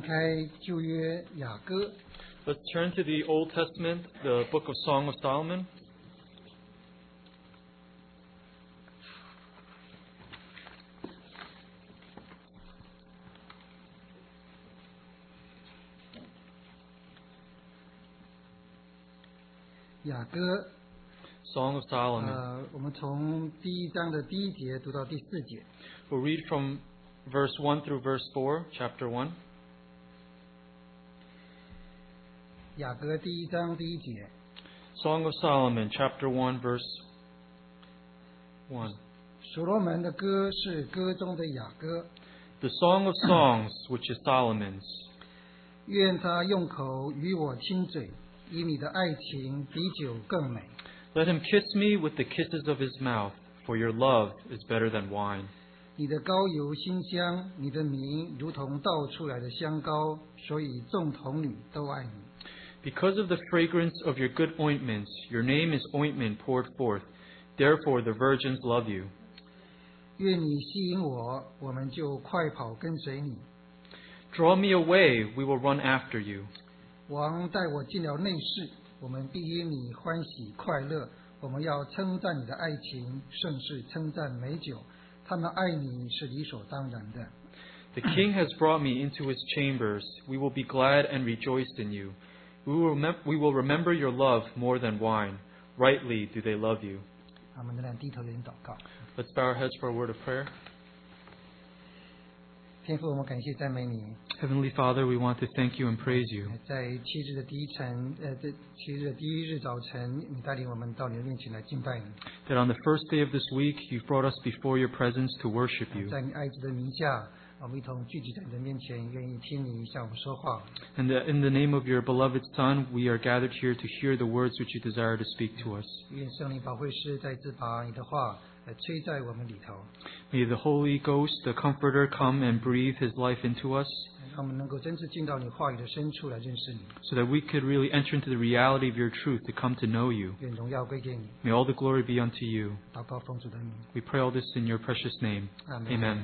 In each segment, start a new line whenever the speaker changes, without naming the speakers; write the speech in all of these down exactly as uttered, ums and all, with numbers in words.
开旧约雅歌。
Let's turn to the Old Testament, the book of Song of Solomon.
雅歌
Song of Solomon.
呃，我们从第一章的第一节读到第四节。
We'll read from verse one through verse four, chapter one.
雅歌第一章第一节，
Song of Solomon, chapter one, verse one.
所罗门的歌是歌中的雅歌，
The Song of Songs, which is Solomon's.
愿他用口与我亲嘴，以你的爱情比酒更美。
Let him kiss me with the kisses of his mouth, for your love is better than wine.
你的膏油馨香，你的名如同倒出来的香膏，所以众童女都爱你。
Because of the fragrance of your good ointments, your name is ointment poured forth. Therefore the virgins love you.
愿你吸引我，我们就快跑跟随你。
Draw me away, we will run after you.
王带我进了内室，我们必因你欢喜快乐。我们要称赞你的爱情，甚是称赞美酒。他们爱你是理所当然的。
The king has brought me into his chambers. We will be glad and rejoice in you. We will, remem- we will remember your love more than wine. Rightly do they love you.
我们仍然低头有点祷告。
Let's bow our heads for a word of prayer.
天父，我们感谢赞美你。
Heavenly Father, we want to thank you and praise you.
在七日的第一晨，呃，这七日的第一日早晨，你带领我们到你的面前来敬拜你。
That on the first day of this week, you've brought us before your presence to worship you.
在你爱子的名下，我们一同聚集在你的面前，愿意听你向我们说话。
And that in the name of your beloved Son, we are gathered here to hear the words which you desire to speak to us.
愿圣灵保惠师再次把你的话来吹在我们里头，
May the Holy Ghost, the Comforter, come and breathe his life into us,
让我们能够真正进到你话语的深处来认识你。
so that we could really enter into the reality of your truth to come to know you.
愿荣耀归给你。
May all the glory be unto you.
祷告奉主的名，
We pray all this in your precious name.
阿门。
Amen.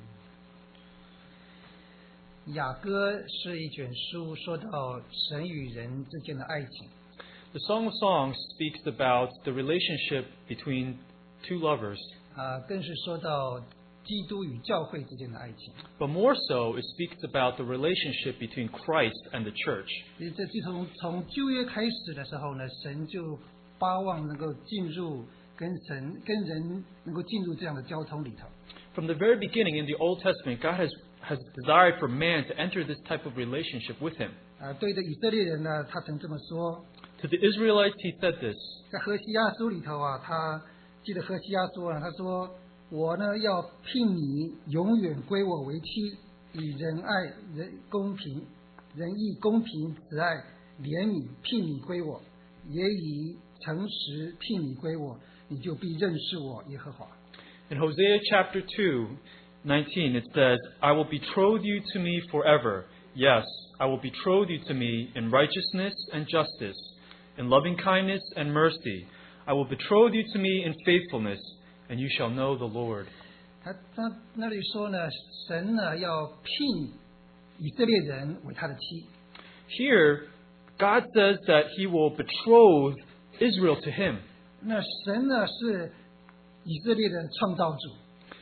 雅歌是一卷书，说到神与人之间的爱情。
The Song of Songs speaks about the relationship between two lovers.
啊，更是说到基督与教会之间的爱情。
But more so, it speaks about the relationship between Christ and the church.
所以这自从从旧约开始的时候呢，神就巴望能够进入跟神跟人能够进入这样的交通里头。
From the very beginning in the Old Testament, God has, has desired for man to enter this type of relationship with him.
啊，对着以色列人呢，他曾这么说，
To the Israelites, he said this.
在何西阿书里头啊，他记得何西阿说啊，他说我呢要聘你永远归我为妻，以仁爱、人公平、仁义、公平、慈爱、怜悯聘你归我，也以诚实聘你归我，你就必认识我耶和华。
In Hosea chapter two, nineteen, it says, I will betroth you to me forever. Yes, I will betroth you to me in righteousness and justice, in loving kindness and mercy. I will betroth you to me in faithfulness, and you shall know the Lord.
他他那里说呢，神呢要聘以色列人为他的妻。
Here, God says that he will betroth Israel to him.
那神呢是以色列的创造主，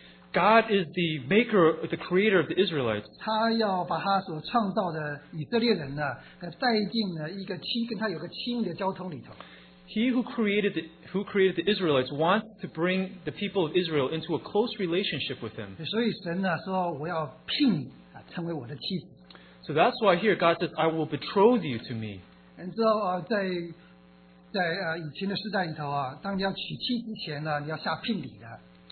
God is the maker, the creator of the Israelites.
他要把他所创造的以色列人呢，呃带进了一个亲跟他有个亲密的交通里头。
He who created the, who created the Israelites wants to bring the people of Israel into a close relationship with him.
所以神呢说我要聘你啊成为我的妻子。
So that's why here God says, I will betroth you to me.
你知道啊，在在呃以前的时代里头啊，当你要娶妻之前呢，你要下聘礼的。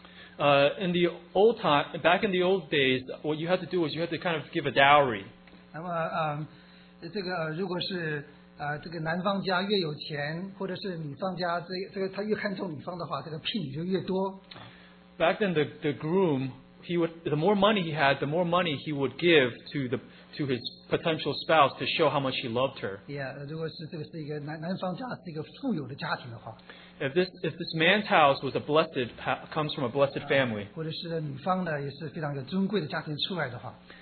Uh, in the old time, back in the old days, what you had to do was you had to kind of give a dowry.
那么呃，这个呃如果是呃这个男方家越有钱，或者是女方家这这个他越看重女方的话，这个聘礼就越多。
Back then, the, the groom, he would, the more money he had, the more money he would give to the to his potential spouse to show how much he loved her.
也、yeah, 如果是这个是一个男男方家是一个富有的家庭的话，
If this if this man's house was a blessed ha, comes from a blessed family,
或者是女方呢也是非常有尊贵的家庭出来的话，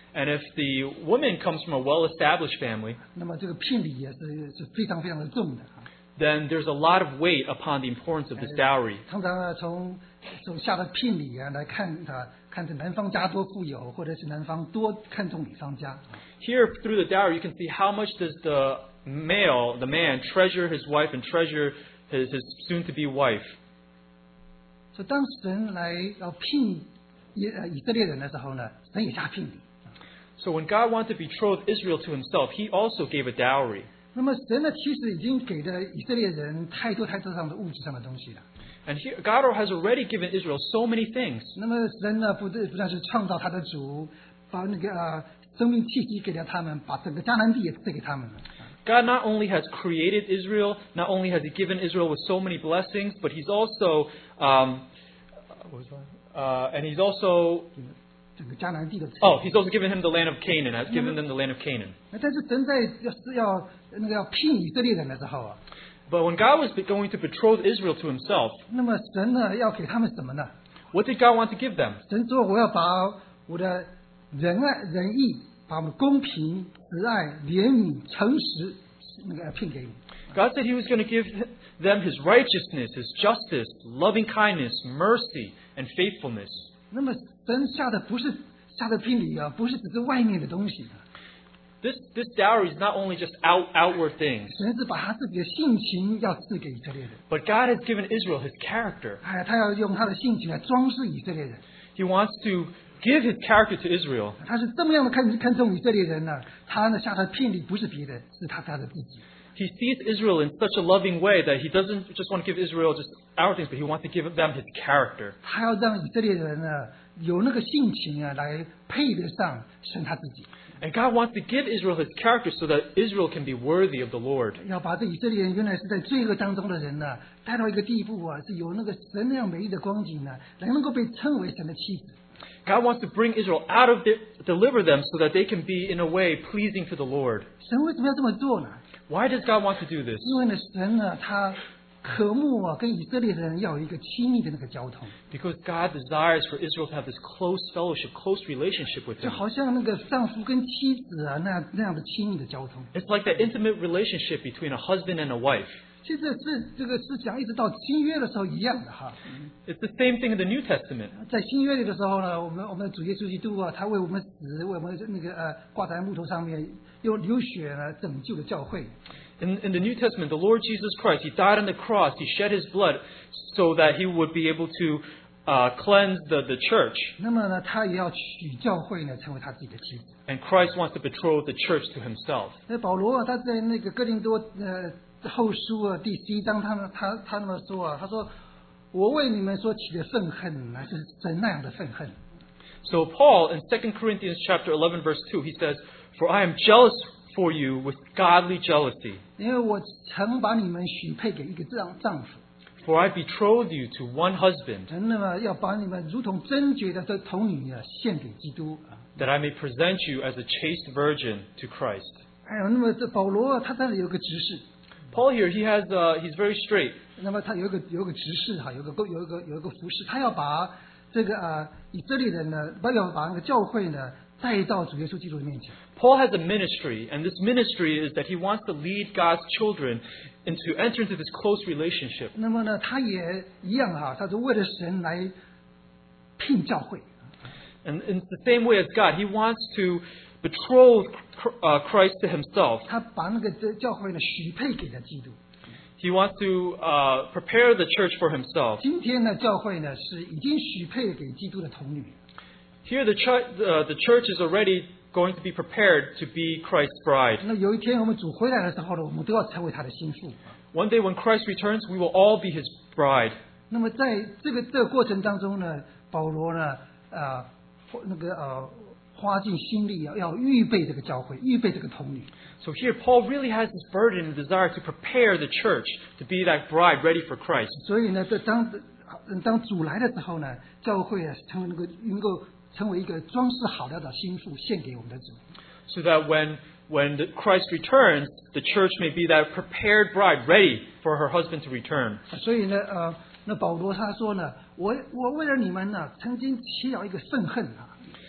And if the woman comes from a well-established family,
那么这个聘礼也是是非常非常的重的啊。
then there's a lot of weight upon the importance of this dowry.
通常呢，从从下的聘礼啊来看它，看是男方家多富有，或者是男方多看重女方家。
Here, through the dowry, you can see how much does the male, the man, treasure his wife and treasure his, his soon-to-be wife.
所以当神来要聘以呃以色列人的时候呢，神也下聘礼。
So when God wanted to betroth Israel to himself, he also gave a dowry.
那么神呢，其实已经给了以色列人太多太多上的物质上的东西了。
And here, God has already given Israel so many things.
那么神呢，不不但是创造他的主，把那个呃生命气息给了他们，把整个迦南地也赐给他们了。
God not only has created Israel, not only has he given Israel with so many blessings, but he's also, um, what was that? Uh, and he's also,
整个迦南地的。
oh, he's also given him the land of Canaan, has given them the land of Canaan.
但是神在要是要那个要聘以色列人的时候啊，
But when God was going to betroth Israel to himself,
那么神呢要给他们什么呢？
what did God want to give them?
神说我要把我的仁爱、仁义，把我们公平、慈爱、怜悯、诚实那个聘给你。
God said he was going to give them his righteousness, his justice, loving kindness, mercy, and faithfulness.
那么神下的不是下的聘礼啊，不是只是外面的东西的，
This, this dowry is not only just out, outward things,
神是把他自己的性情要赐给以色列人。
but God has given Israel his character.
哎，他要用他的性情来装饰以色列人。
He wants to give his character to Israel.
他是这么样的看看重以色列人呢？他呢下的聘礼不是别的，是他他的自己。
He sees Israel in such a loving way that he doesn't just want to give Israel just our things, but he wants to give them his character.
他要让以色列人呢有那个性情啊，来配得上神他自己。
And God wants to give Israel his character so that Israel can be worthy of the Lord.
要把这以色列人原来是在罪恶当中的人呢，带到一个地步啊，是有那个神那样美丽的光景呢，来能够被称为神的妻子。
God wants to bring Israel out of their, deliver them so that they can be in a way pleasing to the Lord.
神为什么要这么做呢？
Why does God want to do this?
因为呢，神呢他渴慕啊，跟以色列人要有一个亲密的那个交通，
Because God desires for Israel to have this close fellowship, close relationship with
就
Him.
好像那个丈夫跟妻子啊那样那样的亲密的交通。
It's like that intimate relationship between a husband and a wife.
其实是这个思想一直到新约的时候一样的哈。
It's the same thing in the New Testament.
在新约里的时候呢，我们我们的主耶稣基督啊，他为我们死，为我们那个呃挂在木头上面，用流血呢拯救了教会。
In, in the New Testament, the Lord Jesus Christ, He died on the cross. He shed His blood so that He would be able to uh, cleanse the, the church.
那么呢，他也要娶教会呢，成为他自己的妻子。
And Christ wants to betroth the church to Himself.
那保罗啊，他在那个哥林多呃后书啊第十一章，他们他他那么说啊，他说我为你们所起的愤恨，乃是神那样的愤恨。
So Paul, in Second Corinthians chapter eleven, verse two, he says, For I am jealous for you with godly jealousy.
因为我曾把你们许配给一个丈丈夫，
For I betroth you to one husband,
那么要把你们如同贞洁的这童女啊献给基督啊。
that I may present you as a chaste virgin to Christ.
哎呦，那么这保罗啊，他这里有个执事，
Paul here, he has, uh, he's very straight.
那么他有一个有一个执事哈，有一个有一个有一个服饰，他要把这个呃以色列人呢，不要把那个教会呢带到主耶稣基督的面前。
Paul has a ministry, and this ministry is that he wants to lead God's children into enter into this close relationship.
那么呢，他也一样哈，他是为了神来聘教会。
And in the same way as God, he wants to betroth uh, Christ to himself.
他把那个这教会呢许配给了基督。
He wants to uh, prepare the church for himself.
今天呢，教会呢是已经许配给基督的童女。
Here, the, ch- uh, the church is already going to be prepared to be Christ's bride.
那有一天我们主回来的时候呢，我们都要成为他的心腹。
One day when Christ returns, we will all be his bride.
那么在这个这个过程当中呢，保罗呢，呃，那个呃，花尽心力要要预备这个教会，预备这个童女。
So here, Paul really has this burden and desire to prepare the church to be that bride ready for Christ.
所以呢，这当当主来的时候呢，教会啊成为那个能够成为一个装饰好了的心腹，献给我们的主。
So that when, when the Christ returns, the church may be that prepared bride ready for her husband to return.
所以呢，呃，那保罗他说呢，我我为了你们呢，曾经起了一个愤恨啊。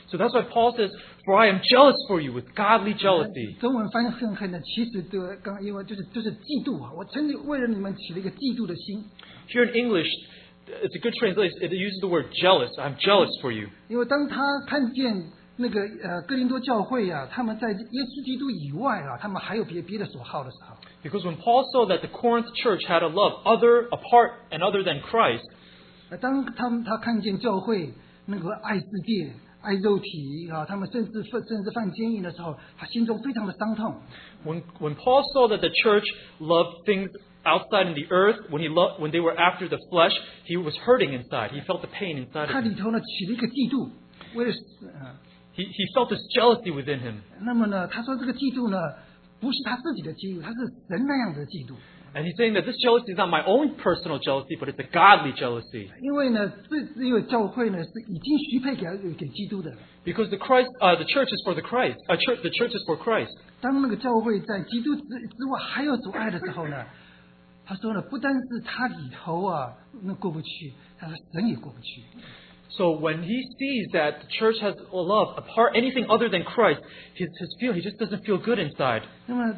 So that's why Paul says, "For I am jealous for you with godly jealousy."
中文翻译恨恨的，其实对刚刚因为就是就是嫉妒啊！我真的为了你们起了一个嫉妒的心。
Here in English, it's a good translation. It uses the word jealous. I'm jealous for you.
因为当他看见那个呃哥林多教会啊，他们在耶稣基督以外啊，他们还有别别的所好的时候。
Because when Paul saw that the Corinth church had a love other apart and other than Christ,
呃，当他们他看见教会那个爱世界、爱肉体啊，他们甚至甚至犯奸淫的时候，他心中非常的伤痛。
when when Paul saw that the church loved things outside in the earth, when he loved, when they were after the flesh, he was hurting inside. He felt the pain inside
他
of
里
him.
头呢起了一个嫉妒，为了呃，
He he felt this jealousy within him.
那么呢，他说这个嫉妒呢，不是他自己的嫉妒，他是神那样的嫉妒。
And he's saying that this jealousy is not my own personal jealousy, but it's a godly jealousy.
因为呢，这因为教会呢是已经许配给给基督的了。
Because the Christ, uh, the church is for the Christ. Uh, church, the church is for Christ.
当那个教会在基督之之外还有阻碍的时候呢，他说呢，不单是他里头啊那过不去，他说神也过不去。
So when he sees that the church has a love apart anything other than Christ, his his feel he just doesn't feel good inside.
那么，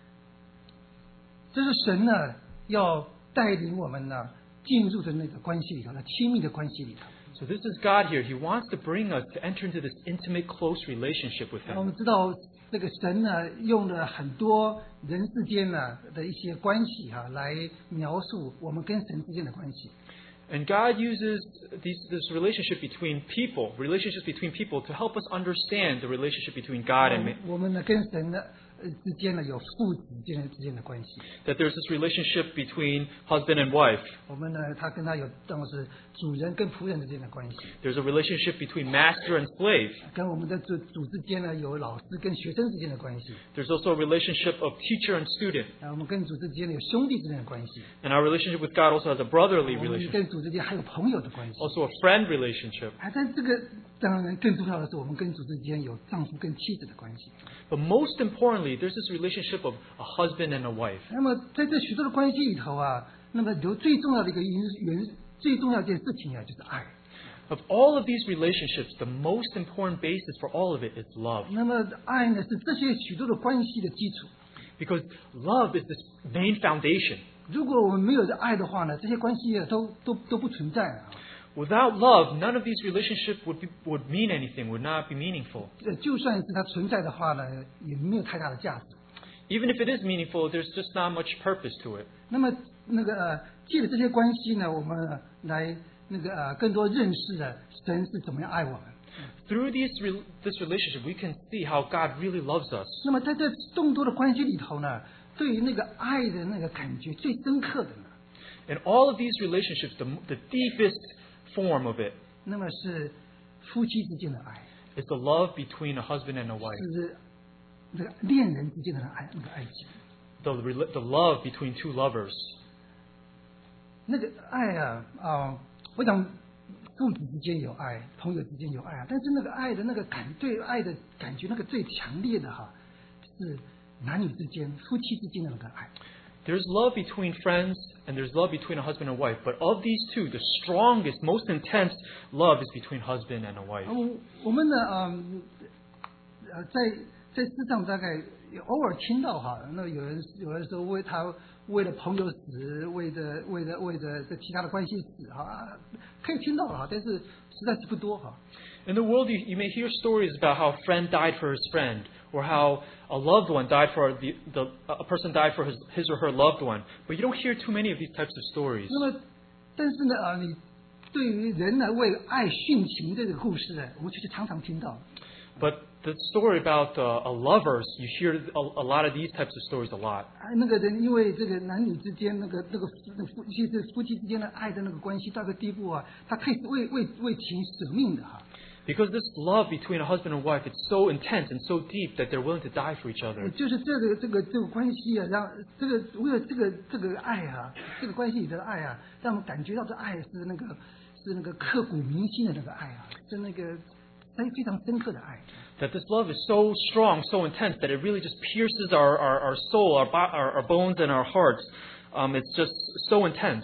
这是神呢要带领我们呢进入的那个关系里头，那亲密的关系里头。
So this is God here. He wants to bring us to enter into this intimate, close relationship with
我
Him.
们知道这个神呢用了很多人之间呢的一些关系哈、来描述我们跟神之间的关系。
And God uses these, this relationship between people, relationships between people, to help us understand the relationship between God and man.
我们呢跟神呢呃之间呢有父子之间之间的关系。
That there's this relationship between husband and wife.
我们呢他跟他有当是主人跟仆人之间的关系，
There's a relationship between master and slave.
跟我们的主主之间呢有老师跟学生之间的关系，
There's also a relationship of teacher and student.
啊，我们跟主之间呢有兄弟之间的关系，
And our relationship with God also has a brotherly
我们
relationship,
跟主之间还有朋友的关系。
also a friend relationship.
啊，但这个当然更重要的是，我们跟主之间有丈夫跟妻子的关系。
But most importantly, there's this relationship of a husband and a wife.
那么在这许多的关系里头啊，那么有最重要的一个原原最重要的一件事情啊，就是爱。
Of all of these relationships, the most important basis for all of it is love.
那么爱呢，是这些许多的关系的基础。
Because love is this main foundation.
如果我们没有这爱的话呢，这些关系啊都都都不存在啊。
Without love, none of these relationships would be, would mean anything, would not be meaningful.
呃，就算是它存在的话呢，也没有太大的价值。
Even if it is meaningful, there's just not much purpose to it.
那么那个呃，借着这些关系呢，我们呃来那个呃更多认识了神是怎么样爱我们。
Through these, re- this relationship, we can see how God really loves us.
那么在这众多的关系里头呢，对于那个爱的那个感觉最深刻的呢，
In all of these relationships, the, the deepest form of it
那么是夫妻之间的爱，
is the love between a husband and a wife.
是那个恋人之间的爱，那个爱情，
The, rela- the love between two lovers.
那个爱啊啊、我想父子之间有爱，朋友之间有爱啊，但是那个爱的那个感，对爱的感觉那个最强烈的哈，是男女之间、夫妻之间的那个爱。
There's love between friends and there's love between a husband and wife. But of these two, the strongest, most intense love is between husband and a wife.
啊，我我们呢，嗯，呃，在在世上大概偶尔听到哈，那有人有人说为他为了朋友死，为了为了为了这其他的关系死哈，可以听到哈，但是实在是不多哈。
In the world, you, you may hear stories about how a friend died for his friend, or how a loved one died for the, the a person died for his, his or her loved one. But you don't hear too many of these types of stories.
那么，但是呢，啊，你对于人呢为爱殉情这个故事呢，我们确实常常听到。
But the story about uh, a lovers, you hear a, a lot of these types of stories a lot.
啊，那个人因为这个男女之间那个那个那个夫妻这夫妻之间的爱的那个关系到个地步啊，他可以为为为情舍命的哈。
Because this love between a husband and wife, it's so intense and so deep that they're willing to die for each other.
就是这个这个这个关系啊，让这个为了这个这个爱啊，这个关系里的爱啊，让我们感觉到这爱是那个是那个刻骨铭心的那个爱啊，是那个非非常深刻的爱。
That this love is so strong, so intense, that it really just pierces our, our, our soul, our, bo- our, our bones, and our hearts. Um, it's just so intense.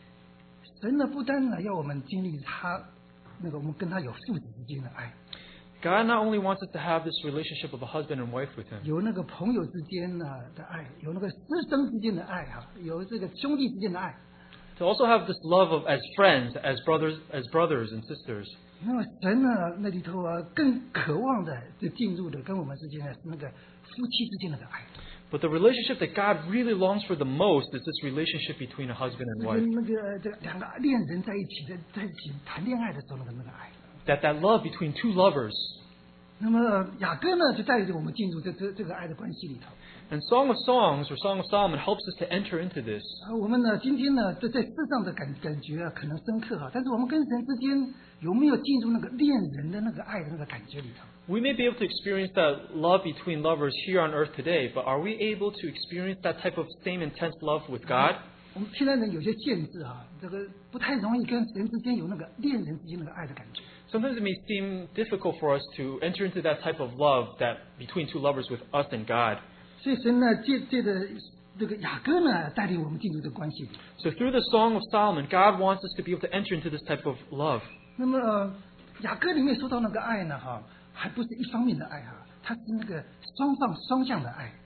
神呢，不单呢要我们经历他那个我们跟他有父子之间的爱，
God not only wants us to have this relationship of a husband and wife with Him,
有那个朋友之间呢的爱，有那个师生之间的爱哈，有这个兄弟之间的爱。
to also have this love of as friends, as brothers, as brothers and sisters.
那么神呢那里头啊，更渴望的就进入的跟我们之间的是那个夫妻之间的爱。
But the relationship that God really longs for the most is this relationship between a husband and
跟
wife.
那个这两个恋人在一起的，在一起谈恋爱的时候那个那个爱。
That that love between two lovers.
那么雅各呢，就带着我们进入这这这个爱的关系里头。
And Song of Songs or Song of Solomon helps us to enter into this.
啊，我们呢，今天呢，在在世上的感感觉啊，可能深刻哈，但是我们跟神之间有没有进入那个恋人的那个爱的那个感觉里头？
We may be able to experience that love between lovers here on earth today, but are we able to experience that type of same intense love with God?
我们现在人有些限制啊，这个不太容易跟神之间有那个恋人之间那个爱的感觉。
Sometimes it may seem difficult for us to enter into that type of love that between two lovers with us and God.
所以神呢，借借着这个雅各呢，带领我们进入这个关系里。
So through the Song of Solomon, God wants us to be able to enter into this type of love.
那么、呃、雅各里面说到那个爱呢，哈，还不是一方面的爱哈，它是那个双方双向的爱。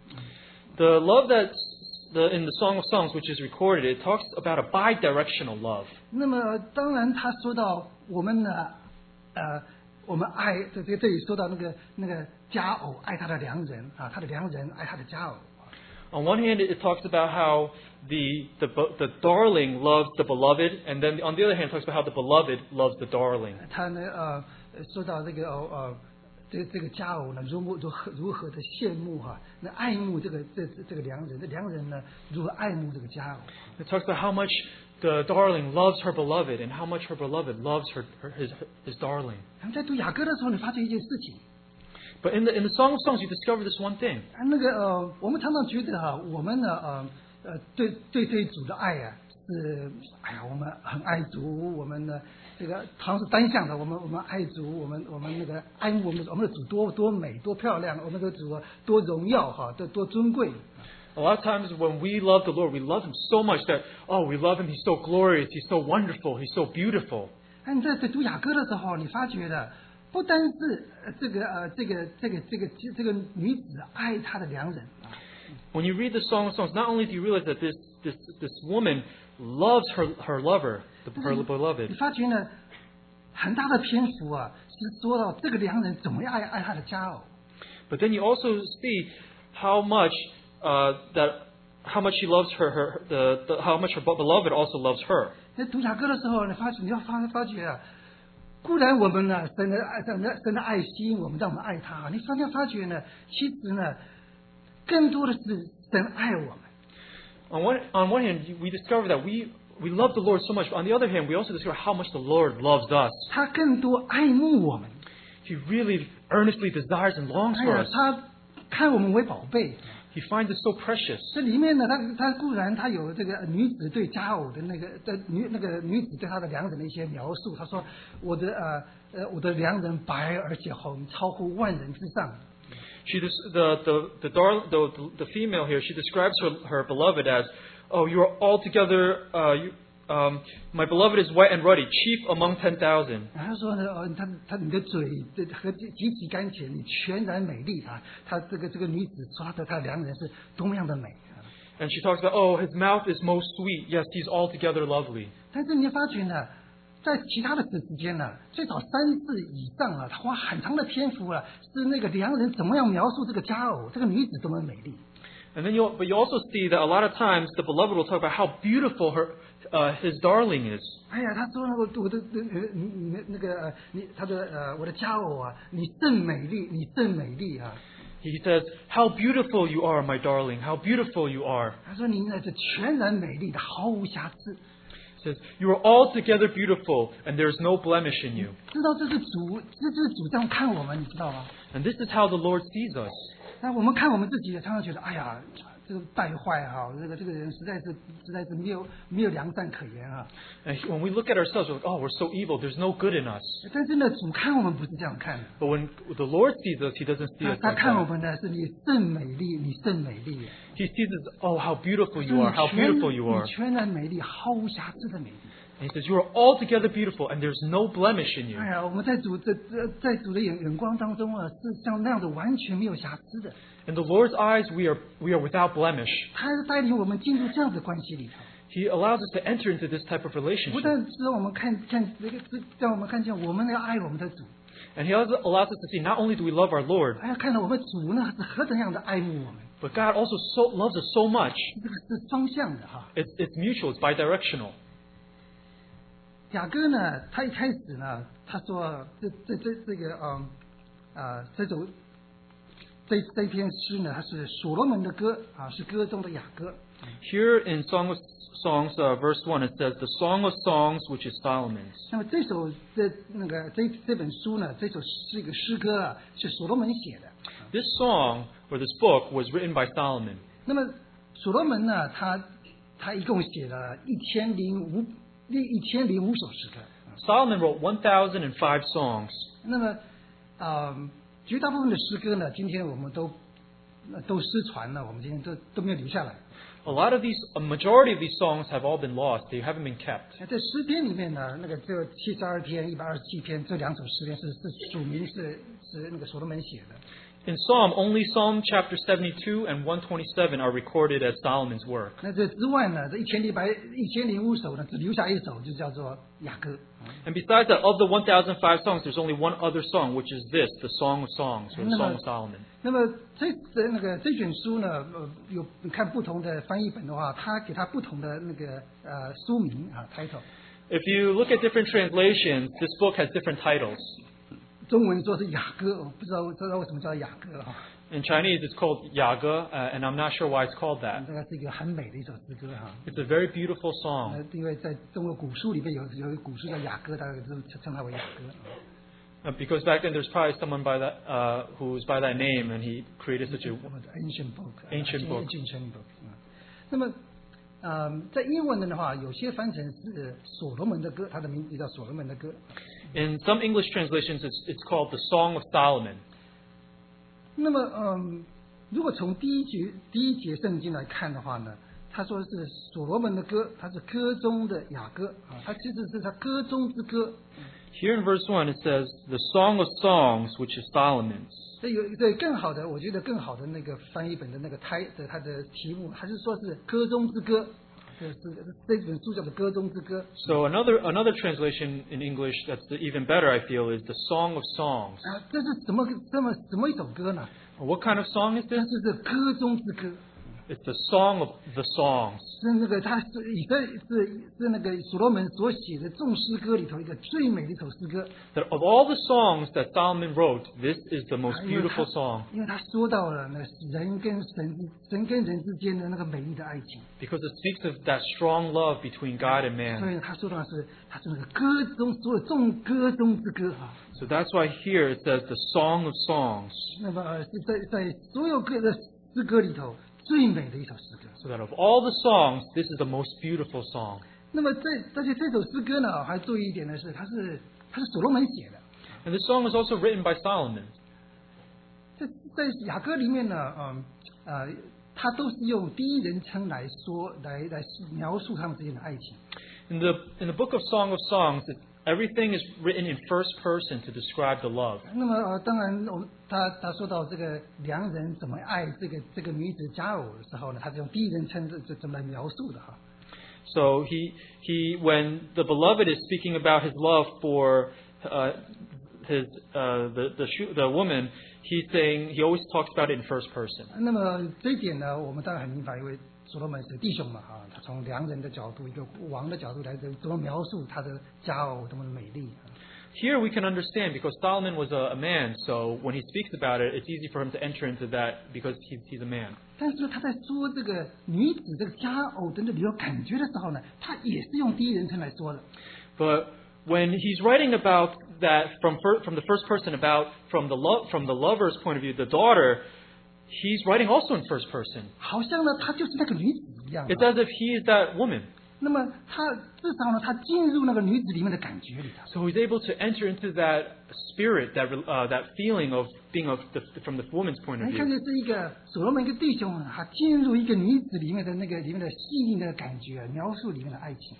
The love that's the, in the Song of Songs, which is recorded, it talks about a bi-directional love.
那么当然，他说到我们呢，呃，我们爱这这这里说到那个那个佳偶爱他的良人啊，他的良人爱他的佳偶。
On one hand, it talks about how the, the, the darling loves the beloved, and then on the other hand, it talks about how the beloved loves the darling.
他呢呃说到这个呃呃这这个佳偶呢，如如何如何的羡慕哈、那爱慕这个这这个良人，这良人呢如何爱慕这个佳偶。
It talks about how much the darling loves her beloved, and how much her beloved loves her, her his, his darling.
咱们在读雅歌的时候，你发现一件事情。
But in the, in the Song of Songs, you discover this one thing.
啊，那个呃，我们常常觉得哈、我们呢呃呃对对对主的爱啊是，哎呀，我们很爱主，我们呢这个好像是单向的，我们我们爱主，我们我们那个爱慕我们我们的主多多美多漂亮，我们的主啊多荣耀哈，多多尊贵。
A lot of times when we love the Lord, we love Him so much that, oh, we love Him, He's so glorious, He's so wonderful, He's so beautiful.
哎，你在在读雅歌的时候，你发觉的不单是呃这个呃这个这个这个这个女子爱她的良人啊，
When you read the Song of Songs, not only do you realize that this, this, this woman loves her, her lover, the, her
你
beloved,
发觉呢，很大的篇幅啊是说到这个良人怎么样爱爱他的佳偶。
but then you also see how much uh, that how much she loves her, her the, the how much her beloved also loves her.
在读雅歌的时候，你发你要发发觉啊，固然我们呢，神的爱，神的神的爱吸引我们，让我们爱他。你发现发觉呢，其实呢，更多的是神爱我们。
On one on one hand, we discover that we we love the Lord so much. But on the other hand, we also discover how much the Lord loves us.
他更多爱慕我们。
He really earnestly desires and longs
哎
for
呀
us.，
他看我们为宝贝。
He finds it so precious.
这里面呢，他他固然他有这个女子对佳偶的那个的女那个女子对她的良人的一些描述。他说：“我的呃呃我的良人白而且红，超乎万人之上。”
She des- the the the, dar- the the the female here. She describes her her beloved as, oh, you are altogether. Uh, you, um, my beloved is white and ruddy, chief among ten thousand.
然后说呢，哦，他他你的嘴这和极极其甘甜，你全然美丽啊！他这个这个女子说她的她的良人是多么样的美啊！
And she talks about, oh, his mouth is most sweet. Yes, he's altogether lovely.
但是你发觉呢，在其他的时时间呢，最少三次以上啊，他花很长的篇幅啊，是那个良人怎么样描述这个佳偶，这个女子多么美丽。
And then you but you also see that a lot of times the beloved will talk about how beautiful her uh, his darling is.
哎呀，他说那个我的呃你你那个呃你他的呃我的佳偶啊，你甚美丽，你甚美丽啊！
He says, how beautiful you are, my darling. How beautiful you are.
他说你呢是全然美丽的，毫无瑕疵。
He says, you are altogether beautiful, and there is no blemish in you.
知道这是主，这就是主这样看我们，你知道吗？
And this is how the Lord sees us.
那我们看我们自己，常常觉得，哎呀，这个败坏哈，这个这个人实在是实在是没有没有良善可言啊。
And when we look at ourselves, we're like, oh, we're so evil. There's no good in us.
但是呢，主看我们不是这样看的，
But when the Lord sees us, He doesn't see
他
us
他
like
看我
that.
们呢是你甚美丽，你甚美丽，
He sees us, oh, how beautiful
就
you
你
are. How
全
beautiful you are.
你全然美丽，毫无瑕疵的美丽。
And he says, you are altogether beautiful, and there's no blemish in you.
哎呀，我们在主这这在主的眼眼光当中啊，是像那样的完全没有瑕疵的。
In the Lord's eyes, we are we are without blemish.
他带领我们进入这样的关系里头，
He allows us to enter into this type of
不
relationship.
但是让我们看看这个，是让我们看见我们要爱我们的主，
And He also allows us to see not only do we love our Lord,
还要看到我们主呢是何等样的爱慕我们，
but God also so loves us so much.
这个是双向的哈。
It's, it's mutual, it's bidirectional.
雅各呢，他一开始呢，他说这这这这个嗯啊、这首这这篇诗呢，它是所罗门的歌啊，是歌中的雅歌。
Here in Song of Songs, uh, verse one, it says, the Song of Songs, which is Solomon's.
那么这首这那个这这本书呢，这首是一个诗歌啊，是所罗门写的。
This song, or this book, was written by Solomon.
那么所罗门呢，他他一共写了一千零五一一千零五首诗歌。
Solomon wrote one thousand five songs.
那么啊、呃绝大部分的诗歌呢，今天我们都呃都失传了，我们今天都都没有留下来。
A lot of these, a majority of these songs have all been lost. They haven't been kept.
在诗篇里面呢，那个只有七十二篇、一百二十七篇这两首诗篇是是署名是是那个所罗门写的。
In Psalm, only Psalm chapter seventy-two and one twenty-seven are recorded as Solomon's work.
那这之外呢，这一千零百一千零五首呢，只留下一首，就叫做雅歌。
And besides that, of the one thousand five songs, there's only one other song, which is this, the Song of Songs, or the Song of Solomon.
那么这这那个这卷书呢，呃，有你看不同的翻译本的话，它给它不同的那个呃书名啊 title。
If you look at different translations, this book has different titles.
中文说是雅歌，我不知道不知道为什么叫雅歌哈。
In Chinese, it's called Yaga, uh, and I'm not sure why it's called that.
这个是一个很美的一首诗歌哈。
It's a very beautiful
呃
song,
因为在中国古书里面有有一个古书叫雅歌，大家就称它为雅歌。
uh, because back then there's probably someone by that uh, who's by that name, and he created such a
我们的 ancient book。
Ancient book
ancient book。嗯那么，呃，在英文的话，有些翻成是所罗门的歌，它的名字叫所罗门的歌。
In some English translations, it's, it's called the Song of Solomon.
那么，嗯，如果从第一节第一节圣经来看的话呢，他说是所罗门的歌，它是歌中的雅歌啊，它其实是他歌中之歌。
Here in verse one, it says, the Song of Songs, which is Solomon's.
这有对更好的，我觉得更好的那个翻译本的那个胎的它的题目，还是说是歌中之歌，这是这本书叫做歌中之歌。
So another another translation in English that's even better, I feel, is the Song of Songs.
啊，这是什么这么什么一首歌呢？
What kind of song is
这
this?
是歌中之歌，
It's the Song of the Songs.
是那个他是以色是是那个所罗门所写的众诗歌里头一个最美的一首诗歌。
That of all the songs that Solomon wrote, this is the most
因为他
beautiful song
因为他说到了那个人跟神之神跟人之间的那个美丽的爱情，
because it speaks of that strong love between God and
所
man.
以他说到的是他是那个歌中所有众歌中之歌啊。
So that's why here it says the Song of Songs.
那么呃是在在所有歌的诗歌里头最美的一首诗歌。
So that of all the songs, this is the most beautiful song.
那么这而且这首诗歌呢，还注意一点的是，它是它是所罗门写的。
And this song was also written by Solomon.
在在雅歌里面呢，嗯呃，他都是用第一人称来说，来来描述他们之间的爱情。
In the in the book of Song of Songs, it, everything is written in first person to describe the love.
那么呃，当然我们他他说到这个良人怎么爱这个这个女子佳偶的时候呢，他是用第一人称这这怎么来描述的哈。
So he he when the beloved is speaking about his love for uh, his uh, the the shu- the woman, he's saying he always talks about it in first person.
那么这一点呢，我们当然很明白，因为所罗门是弟兄嘛哈，他从良人的角度，一个王的角度来怎么描述他的佳偶多么的美丽。
Here we can understand because Solomon was a, a man, so when he speaks about it, it's easy for him to enter into that because he's he's a man.
但是他在说这个女子这个佳偶等等你有感觉的时候呢，他也是用第一人称来说的。
But when he's writing about that from fir- from the first person about from the lo- from the lover's point of view, the daughter, he's writing also in first person.
好像呢，他就是那个女子一样。
It's as if he is that woman.
那么他至少呢，他进入那个女子里面的感觉里头。
So he's able to enter into that spirit, that uh, that feeling of being of the, from the woman's point of
你看
view.
这是一个所罗门一个弟兄啊，他进入一个女子里面的那个里面的细腻的感觉，描述里面的爱情。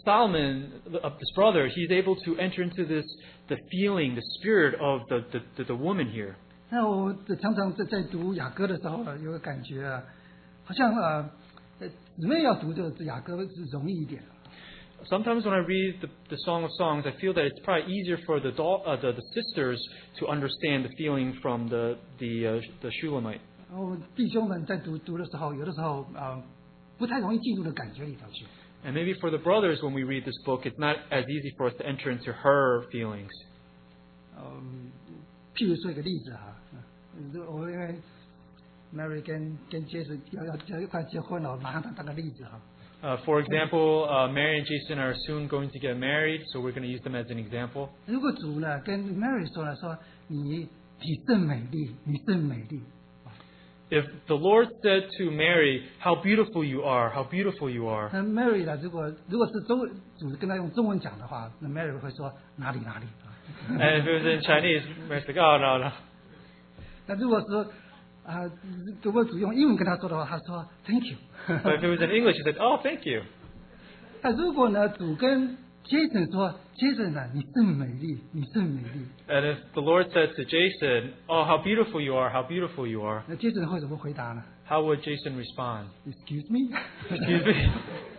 Solomon, uh, this brother, he's able to enter into this, the feeling, the spirit of the, the, the, the woman here.
那我常常在在读雅歌的时候，有个感觉啊，好像呃，呃姊妹要读这个雅歌是容易一点。
Sometimes when I read the, the Song of Songs, I feel that it's probably easier for the, uh, the, the sisters to understand the feeling from the, the, uh, the Shulamite.
然后弟兄们在读读的时候，有的时候啊、呃，不太容易进入的感觉里头去。
And maybe for the brothers, when we read this book, it's not as easy for us to enter into her feelings.
嗯，譬如说一个例子哈，我因为 Mary 跟跟 Jason 要要要快结婚了，我马上当个例子哈。
Uh, for example, uh, Mary and Jason are soon going to get married, so we're going to use them as an example.
如果主呢跟 Mary 说了说你你真美丽，你真美丽。
If the Lord said to Mary, "How beautiful you are, how beautiful you are,"
那 Mary 呢，如果如果是中文主跟他用中文讲的话，那 Mary 会说哪里哪里。
and if it was in Chinese, Mary's like, "Oh no, no."
那如果说啊，如果主用英文跟他说的话，他说 Thank you。
But if it was in English, he said, "Oh, thank you."
那如果呢，主跟 Jason 说 Jason 呢，你真美丽，你真美丽。
And if the Lord said to Jason, "Oh, how beautiful you are, how beautiful you are,"
那 Jason 会怎么回答呢
how would Jason respond?
？Excuse me。
Excuse me.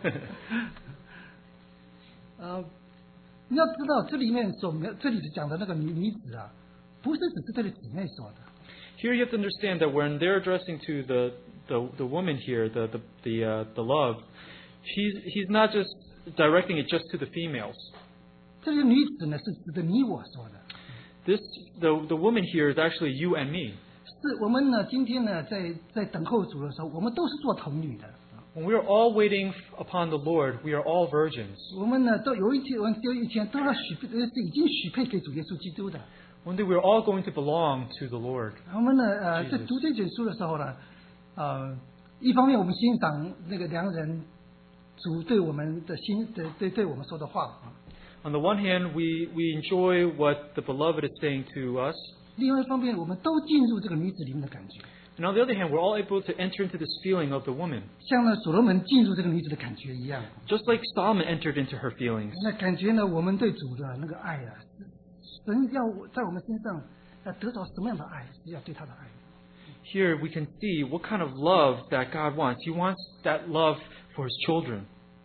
呃，你要知道这里面所描这里讲的那个女女子啊，不是只是对着姊妹说的。
Here you have to understand that when they're addressing to the the, the woman here, the the the, uh, the love, he's he's not just directing it just to the females.
这个女子呢，是指的你我说的。
This the the woman here is actually you and me.
是我们呢，今天呢，在在等候主的时候，我们都是做童女的。
When we are all waiting upon the Lord, we are all virgins.
我们呢，都有一天，我们有一天都要许配，呃，已经许配给主耶稣基督的。
One day we are all going to belong to the Lord.
我们呢，呃，
Jesus.
在读这卷书的时候呢，呃，一方面我们欣赏那个良人主对我们的心，对对对我们说的话啊。
On the one hand, we, we enjoy what the beloved is saying to us.
另外一方面，我们都进入这个女子里面的感觉，
And on the other hand, we're all able to enter into this feeling of the woman.
像呢所罗门进入这个女子的感觉一样。
Just like Solomon entered into her feelings.
那感觉呢，我们对主的那个爱啊，神要在我们身上要得到什么样的爱，是要对他的爱。
Here we can see what kind of love that God wants. He wants that love for His children.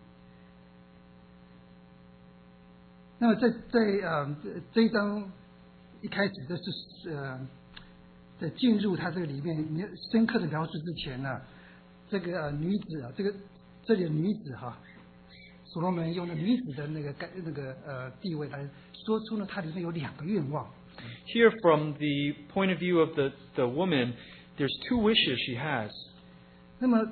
那么在在呃这一章一开始的是呃在进入他这个里面描深刻的描述之前呢，这个、呃、女子啊，这个这里的女子哈，所罗门用的女子的那个概那个呃地位来说出呢，它里面有两个愿望。
Here, from the point of view of the, the woman, there's two wishes she has.
那么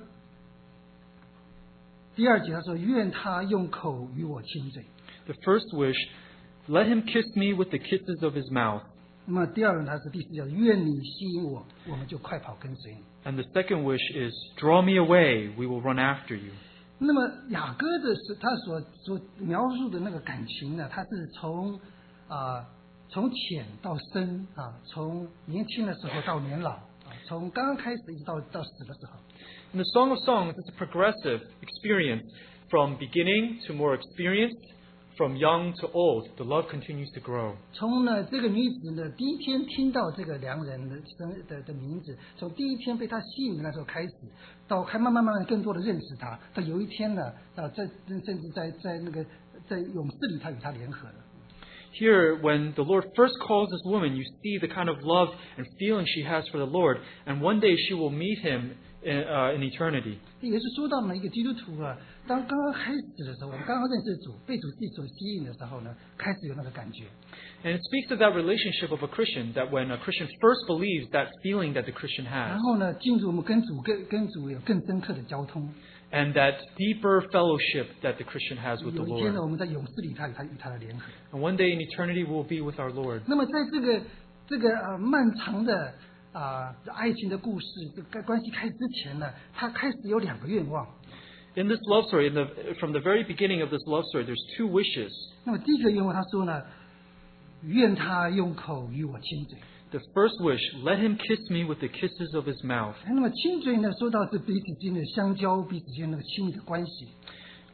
第二节他说：“愿他用口与我亲嘴。”
The first wish, let him kiss me with the kisses of his mouth.
那么第二呢，他是第四节，愿你吸引我，我们就快跑跟随你。
And the second wish is, draw me away, we will run after you.
那么雅歌的是他所所描述的那个感情呢，他是从啊、呃、从浅到深啊，从年轻的时候到年老啊，从刚刚开始一直到到死的时候。
In the Song of Songs, it's a progressive experience from beginning to more experienced, from young to old. The love continues to grow.
从呢这个女子呢第一天听到这个良人的生的的名字，从第一天被他吸引的那时候开始，到还慢慢慢慢更多的认识他，到有一天呢啊在甚至在在那个在勇士里他与他联合了。
Here, when the Lord first calls this woman, you see the kind of love and feeling she has for the Lord, and one day she will meet him in, uh, in eternity.
也是说到呢一个基督徒啊，当刚刚开始的时候，我们刚刚认识主，被主自己所吸引的时候呢，开始有那个感觉。
And it speaks of that relationship of a Christian, that when a Christian first believes, that feeling that the Christian
然
has,
后呢，进入我们跟主跟跟主有更深刻的交通。
and that deeper fellowship that the Christian has with the
有一天呢，
Lord.
我们在勇士里，他与他与他的联合。
And one day in eternity, we'll be with our Lord.
那么在这个这个呃漫长的啊、呃、爱情的故事这个关系开始之前呢，他开始有两个愿望。
In this love story, in the, from the very beginning of this love story, there's two wishes.
那么第一个愿望，他说呢，愿他用口与我亲嘴。
The first wish, let him kiss me with the kisses of his mouth.
那么亲嘴呢，说到是彼此之间的相交，彼此之间那个亲密的关系。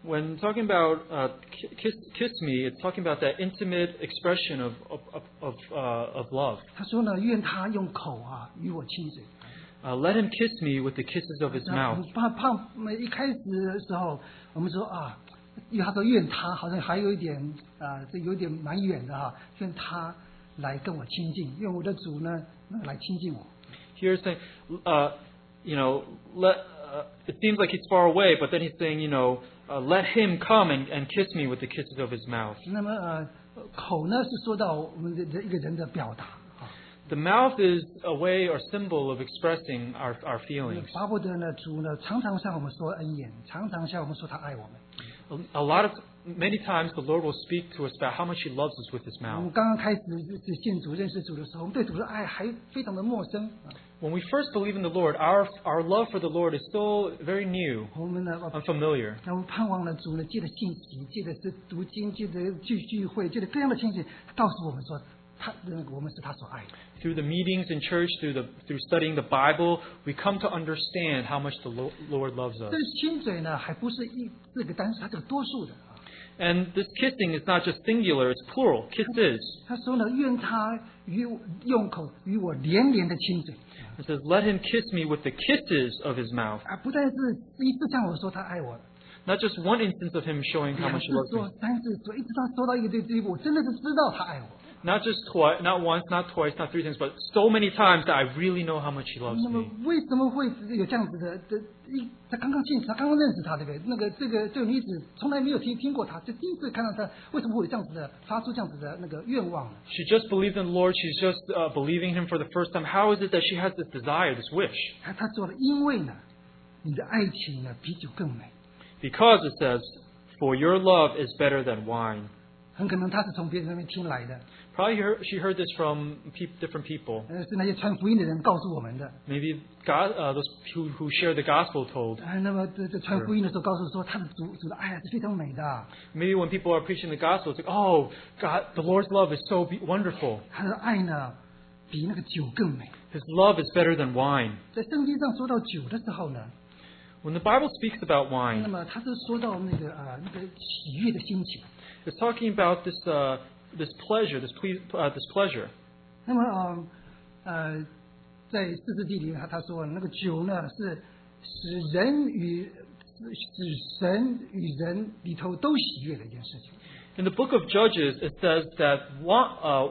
when talking about uh, kiss, kiss me, it's talking about that intimate expression of of of of, uh, of love.
他说呢，愿他用口啊与我亲嘴。
Uh, let him kiss me with the kisses of his
那我
mouth.
们怕怕，一开始的时候，我们说啊，因为他说愿他好像还有一点啊，这有点蛮远的哈，愿他来跟我亲近，愿我的主呢能来亲近我。
Here it's saying, uh, you know, let. Uh, it seems like he's far away, but then he's saying, you know, uh, let him come and, and kiss me with the kisses of his mouth.
那么呃，口呢是说到我们的一个人的表达啊，
The mouth is a way or symbol of expressing our our feelings.
巴不得呢主呢常常向我们说恩言，常常向我们说他爱我们。
A, a lot of many times the Lord will speak to us about how much He loves us with His
我
mouth.
们刚刚开始是信主认识主的时候，我们对主的爱还非常的陌生啊，
When we first believe in the Lord, our our love for the Lord is still very new,
我们呢
unfamiliar.
那我们盼望呢，主呢，借着信息，借着是读经，借着聚聚会，借着各样的信息，告诉我们说，他那个我们是他所爱的。
Through the meetings in church, through the through studying the Bible, we come to understand how much the Lo- Lord loves us.
这亲嘴呢，还不是一这个单数，它是有多数的啊。
And this kissing is not just singular; it's plural. Kisses.
他说呢，愿他与我用口与我连连的亲嘴，
It says, "Let him kiss me with the kisses of his mouth."
啊，不但是一次向我说他爱我，
Not just one instance of him showing how
两
much
次
he loves
说
me.
三次说，一直到说到一个地步，我真的是知道他爱我。
Not just twice, not once, not twice, not three times, but so many times that I really know how much he loves
那么
me.
为什么会有这样子的？这一他刚刚进，他刚刚认识他，对不对？那个这个这个女子从来没有听听过他，就第一次看到他，为什么会有这样子的发出这样子的那个愿望呢？
She just believed in the Lord. She's just uh, believing him for the first time. How is it that she has this desire, this wish?
他他说了，因为呢，你的爱情呢比酒更美。
Because it says, "For your love is better than wine."
很可能他是从别人那边听来的，
Probably heard, she heard this from pe- different people.
呃，是那些传福音的人告诉我们的。
Maybe God, uh, those who, who share the gospel told.
啊，那么这这传福音的时候告诉说，他的主主的爱是非常美的，
Maybe when people are preaching the gospel, it's like, "Oh, God, the Lord's love is so be- wonderful.
他的爱呢比那个酒更美。
His love is better than wine."
在圣经上说到酒的时候呢，
When the Bible speaks about
那
wine,
么他是说到那个啊、呃、那个喜悦的心情。
it's talking about this uh, this pleasure, this ple- uh, this pleasure.
那么呃呃，在四字纪里面，他他说那个酒呢是使人与使使神与人里头都喜悦的一件事情。
In the book of Judges, it says that wi- uh,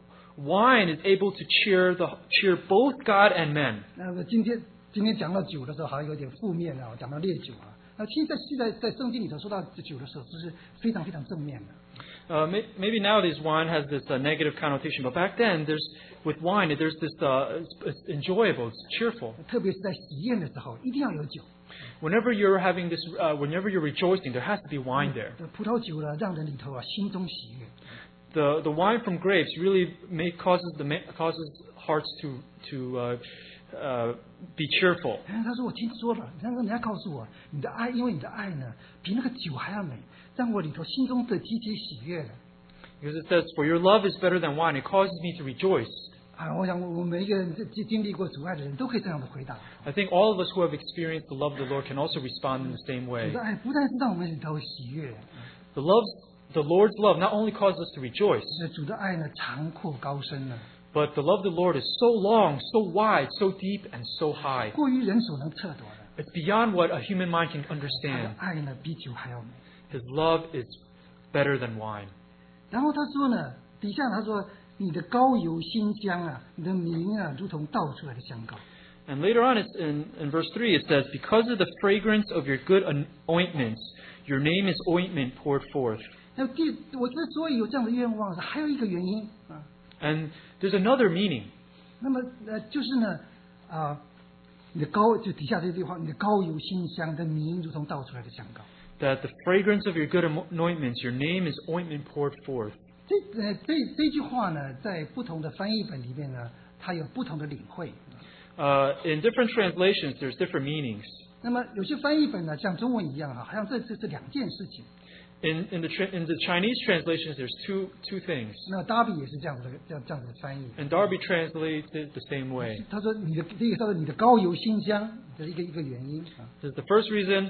wine is able to cheer the cheer both God and men.
那么今天今天讲到酒的时候，好像有点负面啊，讲到烈酒啊。那现在现在在圣经里头说到酒的时候，这是非常非常正面的。
Uh, may, maybe nowadays wine has this uh, negative connotation, but back then there's with wine there's this uh, it's, it's enjoyable, it's cheerful.
特别是在喜宴的时候，一定要有酒。
Whenever you're having this, uh, whenever you're rejoicing, there has to be wine there.
这葡萄酒呢，让人里头啊心中喜悦。
The the wine from grapes really make causes the ma- causes hearts to to uh, uh, be cheerful.
哎，他说我听说了，他说你要告诉我，你的爱，因为你的爱呢比那个酒还要美，让我里头心中的集体喜悦了。
Because it says, "For your love is better than wine; it causes me to rejoice."
啊，我想我们每一个人经经历过主爱的人都可以这样的回答。
I think all of us who have experienced the love of the Lord can also respond in the same
主
way.
的爱不但是让我们里头喜悦，
The love's, the Lord's love not only causes us to rejoice,
是主的爱呢长阔高深呢，
but the love of the Lord is so long, so wide, so deep, and so high.
过于人所能测度的。
It's beyond what a human mind can
他的
understand.
爱呢比酒还要美。
His love is better than wine.
然后他说呢，底下他说你的膏油馨香啊，你的名啊，如同倒出来的香膏。
And later on, it's in, in verse three, it says, "Because of the fragrance of your good ointments, your name is ointment poured forth."
那第我之所以有这样的愿望，还有一个原因啊。
And there's another meaning.
那么呃，就是呢啊，你的膏就底下这句话，你的膏油馨香的名如同倒出来的香膏。
That the fragrance of your good anointments, your name is ointment poured forth.
这呃这这句话呢，在不同的翻译本里面呢，它有不同的领会。
Uh, in different translations, there's different meanings.
那么有些翻译本呢，像中文一样哈，好像这这是两件事情。
In, in, the tra- in the Chinese translations, there's two, two things.
那达比也是这样子的，这样这样子的翻译。
And Darby translates it the same way.
他说你的第一个叫做你的膏油馨香，这是一个一个原因啊。
This is the first reason,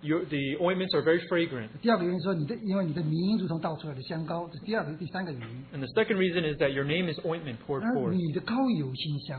your, the ointments are very fragrant.
第二个原因说你的，因为你的名如同倒出来的香膏，这是第二个、第三个原因。
And the second reason is that your name is ointment poured
而
forth.
你的膏油馨香。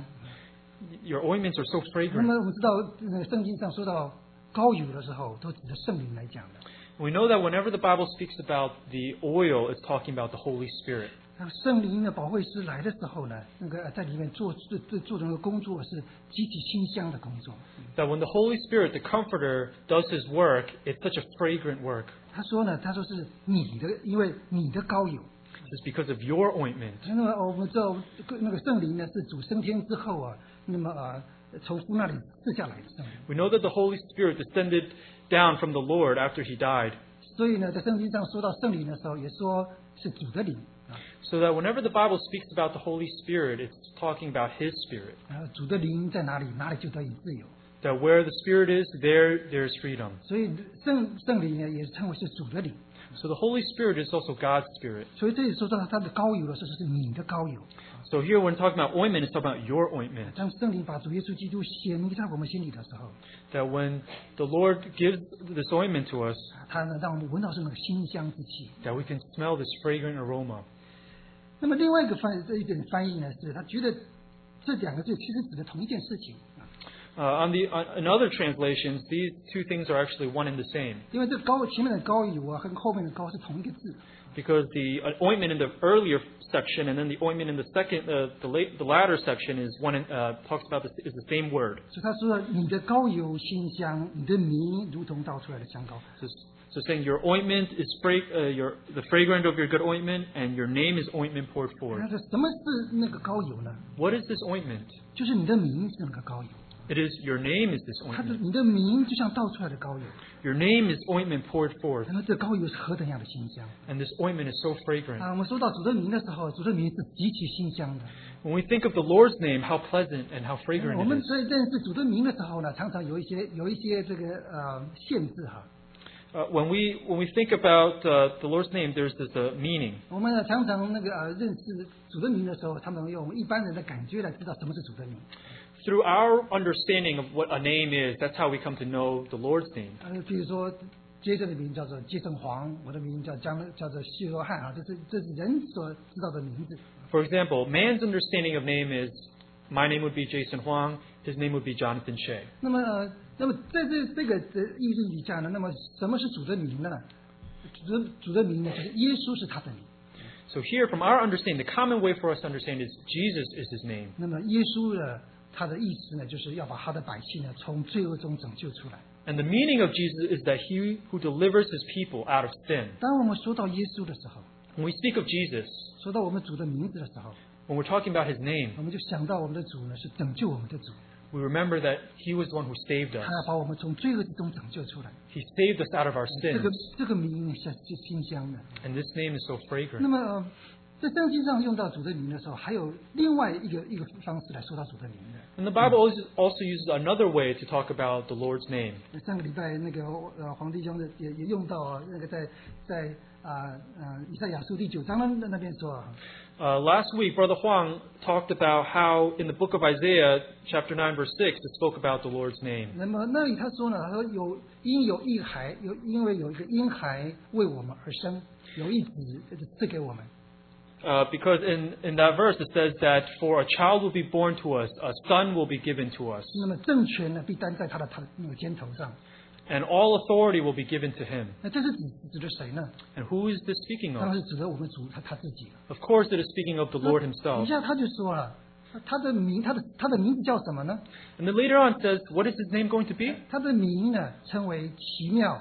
Your ointments are so
那
fragrant.
么我们知道，呃，圣经上说到膏油的时候，都指着圣灵来讲的。
We know that whenever the Bible speaks about the oil, it's talking about the Holy Spirit.
那圣灵的保惠师来的时候呢，那个在里面做做做做这个工作是极其馨香的工作。
That when the Holy Spirit, the Comforter, does His work, it's such a fragrant work.
他说呢，他说是你的，因为你的膏油。
It's because of your ointment.
那么我们知道，那个圣灵呢是主升天之后啊，那么呃从父那里赐下来的圣灵。
We know that the Holy Spirit descended down from the Lord after He died.
所以呢，在圣经上说到圣灵的时候，也说是主的灵啊。
So that whenever the Bible speaks about the Holy Spirit, it's talking about His Spirit.
呃，主的灵在哪里，哪里就得以自由。
That where the Spirit is, there there's freedom.
所以圣圣灵呢，也称为是主的灵。
So the Holy Spirit is also God's Spirit.
所以这里说到他的膏油的时候，是你的膏油。
So here when talking about ointment, it's talking about your ointment.
当圣灵把主耶稣基督显明在我们心里的时候，
That when the Lord gives this ointment to us,
他呢让我们闻到是那个馨香之气。
that we can smell this fragrant aroma.
那么另外一个翻这一点翻译呢，是他觉得这两个字其实指的同一件事情。
Uh, on the on, in other translations, these two things are actually one and the same.
因为这膏前面的膏油啊，和后面的膏是同一个字。
Because the uh, ointment in the earlier section and then the ointment in the second, uh, the, late, the latter section is one and, uh, talks about this is the same word.
所以他说你的膏油馨香，你的名如同倒出来的香膏。
So, so saying your ointment is fra- uh, your the fragrance of your good ointment, and your name is ointment poured
那
forth.
说什么是那个膏油呢？
What is this ointment?
就是你的名是那个膏油。
It is your name is this
它的
ointment.
你的名就像倒出来的膏油。
Your name is ointment poured forth,
那么这膏油是何等样的馨香
and this ointment is so fragrant.
啊！我们说到主的名的时候，主的名是极其馨香的。
When we think of the Lord's name, how pleasant and how
我
fragrant
们
it is.
在认识主的名的时候呢，常常有一些有一些这个呃限制哈。
Uh, when we when we think about uh, the Lord's name, there's this uh, meaning.
我们呢常常那个呃认识主的名的时候，他们用一般人的感觉来知道什么是主的名。
Through our understanding of what a name is, that's how we come to know the Lord's name.
呃，比如说杰森的名叫做杰森黄，我的名叫江叫做希罗汉啊，这是这是人所知道的名字。
For example, man's understanding of name is, my name would be Jason Huang, his name would be Jonathan Shea.
那么，呃那么在这这个的意义底下呢，那么什么是主的名呢？主的主的名呢，就是耶稣是他的名。
So here, from our understanding, the common way for us to understand is Jesus is his name.
那么耶稣呢，他的意思呢，就是要把他的百姓呢从罪恶中拯救出来。
And the meaning of Jesus is that he who delivers his people out of sin.
当我们说到耶稣的时候，
When we speak of Jesus,
说到我们主的名字的时候，
when we're talking about his name,
我们就想到我们的主呢是拯救我们的主，
we remember that he was the one who saved
他
us.
要把我们从罪恶之中拯救出来。
He saved us out of our
这个
sins.
这个名是是馨香的。
And this name is so
那
fragrant.
么，呃在圣经上用到主的名的时候，还有另外一个一个方式来说到主的名的。
And the Bible also also uses another way to talk about the Lord's name.
上个礼拜那个呃黄弟兄的也也用到啊，那个在在啊呃以赛亚书第九章那那边说啊，
Uh, last week, Brother Huang talked about how in the book of Isaiah, chapter nine, verse six, it spoke about the Lord's name.
那么那里他说呢，他说有因有一孩有因为有一个婴孩为我们而生，有一子赐给我们。
Uh, because in, in that verse it says that for a child will be born to us, a son will be given to us,
那么政权呢必担在他的他的那个肩头上。
and all authority will be given to him.
那这是指指的谁呢？
And who is this speaking
当然
of?
是指的我们主他他自己了。
Of course, it is speaking of the Lord
一
himself.
下他就说了，他的名他的他的名字叫什么呢？
And then later on it says, what is his name going to be?
他的名呢称为奇妙，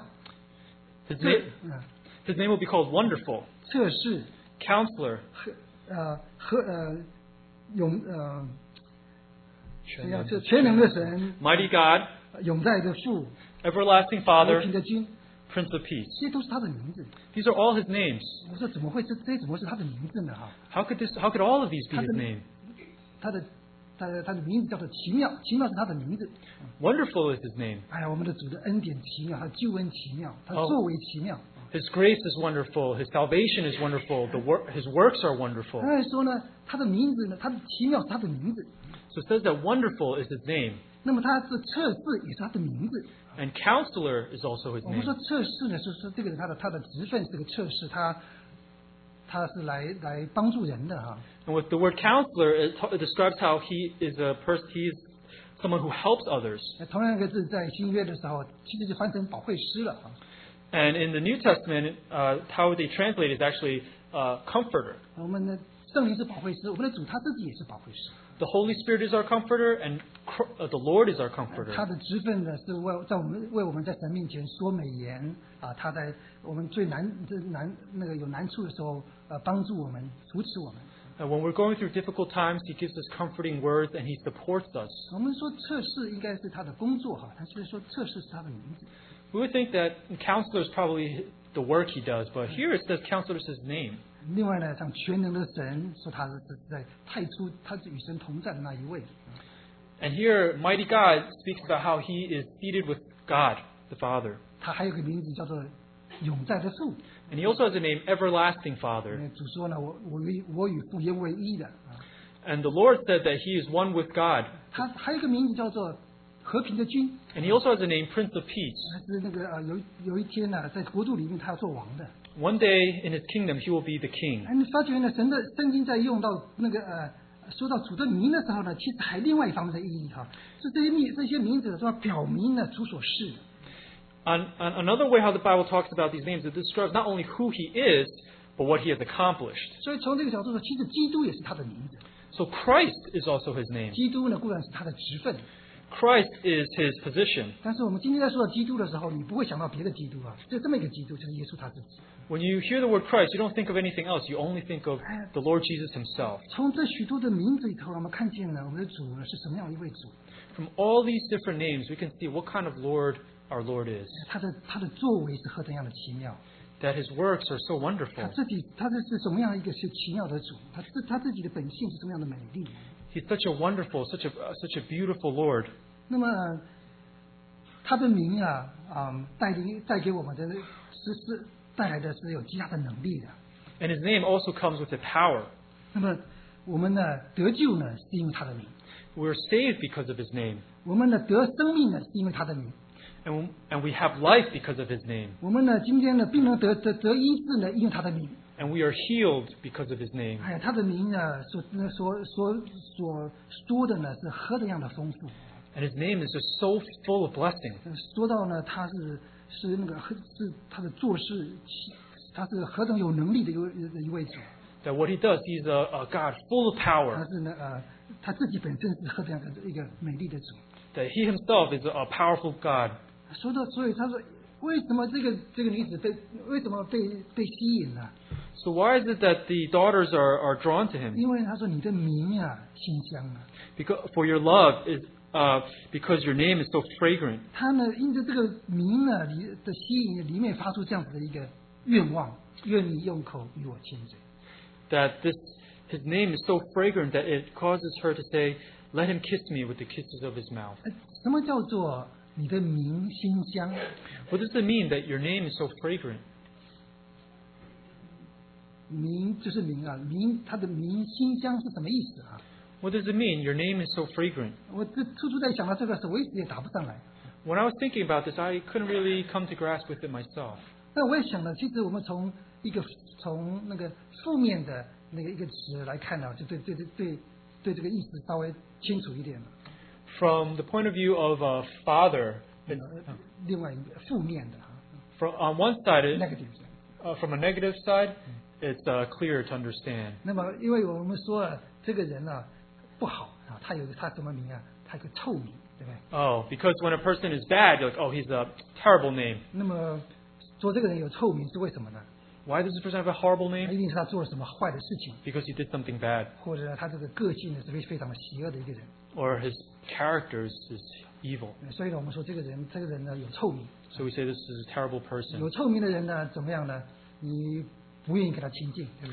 His
测
name,
嗯
his name will be called Wonderful,
测试
Counselor,
和呃和呃永呃这样这全能的神，
Mighty God,
永在的父，
Everlasting
和
Father,
平的君，
Prince of Peace.
这些都是他的名字。
These are all his names.
我说怎么会这这怎么是他的名字呢？哈，
How could this? How could all of these be his name?
他的他的他的名字叫做奇妙，奇妙是他的名字。
Wonderful is his name.
哎呀，我们的主的恩典奇妙，他的救恩奇妙，他的
哦
作为奇妙。
His grace is wonderful. His salvation is wonderful. The wor- his works are wonderful.
他还说呢，他的名字呢，他的奇妙是他的名字。
So it says that wonderful is his name.
那么他是测试也是他的名字。
And Counselor is also his
我们
name.
说测试呢，是说这个人他的他的职分是个测试，他他是来来帮助人的哈。
And with the word Counselor, it, t- it describes how he is a person. He is someone who helps others.
那同样一个字在新约的时候，其实就翻成保惠师了啊。
And in the New Testament, uh, how they translate is actually uh, comforter.
我们的圣灵是保惠师，我们的主他自己也是保惠师。
The Holy Spirit is our comforter, and cr- uh, the Lord is our
他
comforter.
的职分呢是为在我们为我们在神面前说美言啊，他在我们最难这难那个有难处的时候，呃，帮助我们扶持我们。
And when we're going through difficult times, He gives us comforting words, and He supports us.
我们说测试应该是他的工作哈，他就是说测试是他的名字。
We would think that Counselor is probably the work He does, but here it says Counselor is His name.
另外呢，像全能的神说他是是在太初他是与神同在的那一位。
And here, mighty God speaks about how He is seated with God, the Father.
他还有个名字叫做永在的父。
And He also has the name Everlasting
因
Father.
为主说呢，我我与我与父原为一的啊。
And the Lord said that He is one with God.
他还有一个名字叫做和平的君。
And He also has the name Prince of Peace.
他是那个呃有有一天呢，在国度里面他要做王的。
One day in His kingdom, He will be the king.
哎，你发觉呢，神的圣经在用到那个呃说到主的名的时候呢，其实还另外一方面的意义哈，是这些名这些名字说表明了主所是的。
On, on another way how the Bible talks about these names, it describes not only who He is, but what He has accomplished.
所以从这个角度说，其实基督也是他的名字。
So Christ is also His name.
基督呢固然是他的职分，
Christ is His position.
但是我们今天在说到基督的时候，你不会想到别的基督啊，就这么一个基督，就是耶稣他自己。
When you hear the word Christ, you don't think of anything else. You only think of the Lord Jesus Himself.
从这许多的名字里头，我们看见了我们的主呢是什么样的一位主，
From all these different names, we can see what kind of Lord our Lord is.
他的他的作为是何等样的奇妙，
That His works are so
他
wonderful.
自己他这是什么样一个是奇妙的主，他自他自己的本性是什么样的美丽。
He's such a wonderful, such a uh, such a beautiful Lord.
那么他的名啊啊、带领带给我们的是是带来的是有极大的能力的。
And His name also comes with the power.
那么我们呢得救呢是因为他的名，
We're saved because of His name.
我们呢得生命呢是因为他的名，
And, and we have life because of His name.
我们呢今天呢并能得得得医治呢因为他的名。
And we are healed because of His name.
哎呀，他的名呢所那所所所说的呢是何等样的丰富。
And His name is just so full of blessing.
说到呢他是是那个是他的做事，他是何等有能力的一位一位主。
That what He does, He's a, a God full of
他
power.
是呢呃他自己本身是何等样的一个美丽的主。
That He Himself is a, a powerful God.
说到所以他说为什么这个这个女子被为什么被被吸引呢？
So why is it that the daughters are, are drawn to Him?
因为他说你的名啊馨香啊，
Because for your love is uh, because your name is so fragrant.
他呢因着这个名呢里的吸引，里面发出这样子的一个愿望，愿你用口与我亲嘴。
That this His name is so fragrant that it causes her to say, "Let Him kiss me with the kisses of His mouth."
呃什么叫做你的名馨香？
What does it mean that your name is so fragrant?
名就是名啊，名它的名馨香是什么意思啊？
What does it mean? Your name is so fragrant.
我这处处在想到这个时候，我一直也答不上来。
When I was thinking about this, I couldn't really come to grasp with it myself.
那我也想了，其实我们从一个从那个负面的那个一个词来看呢，就对对对对对这个意思稍微清楚一点了。
From the point of view of a father,
呃
it's,
另外一个负面的哈
from on one side, it,
，negative。
uh, from a negative side, it's uh, clear to understand.
那么，因为我们说了这个人呢不好啊，他有他什么名啊？他有个臭名，对不对？
Oh, because when a person is bad, you're like, oh, he's a terrible name.
那么说这个人有臭名是为什么呢？
Why does this person have a horrible
那
name?
一定是他做了什么坏的事情，
Because he did something bad,
或者他这个个性呢是非非常的邪恶的一个人。
or his character is, is evil.
所以呢，我们说这个人这个人呢有臭名，
So we say this is a terrible person.
有臭名的人呢怎么样呢？你不愿意跟他亲近，对不对？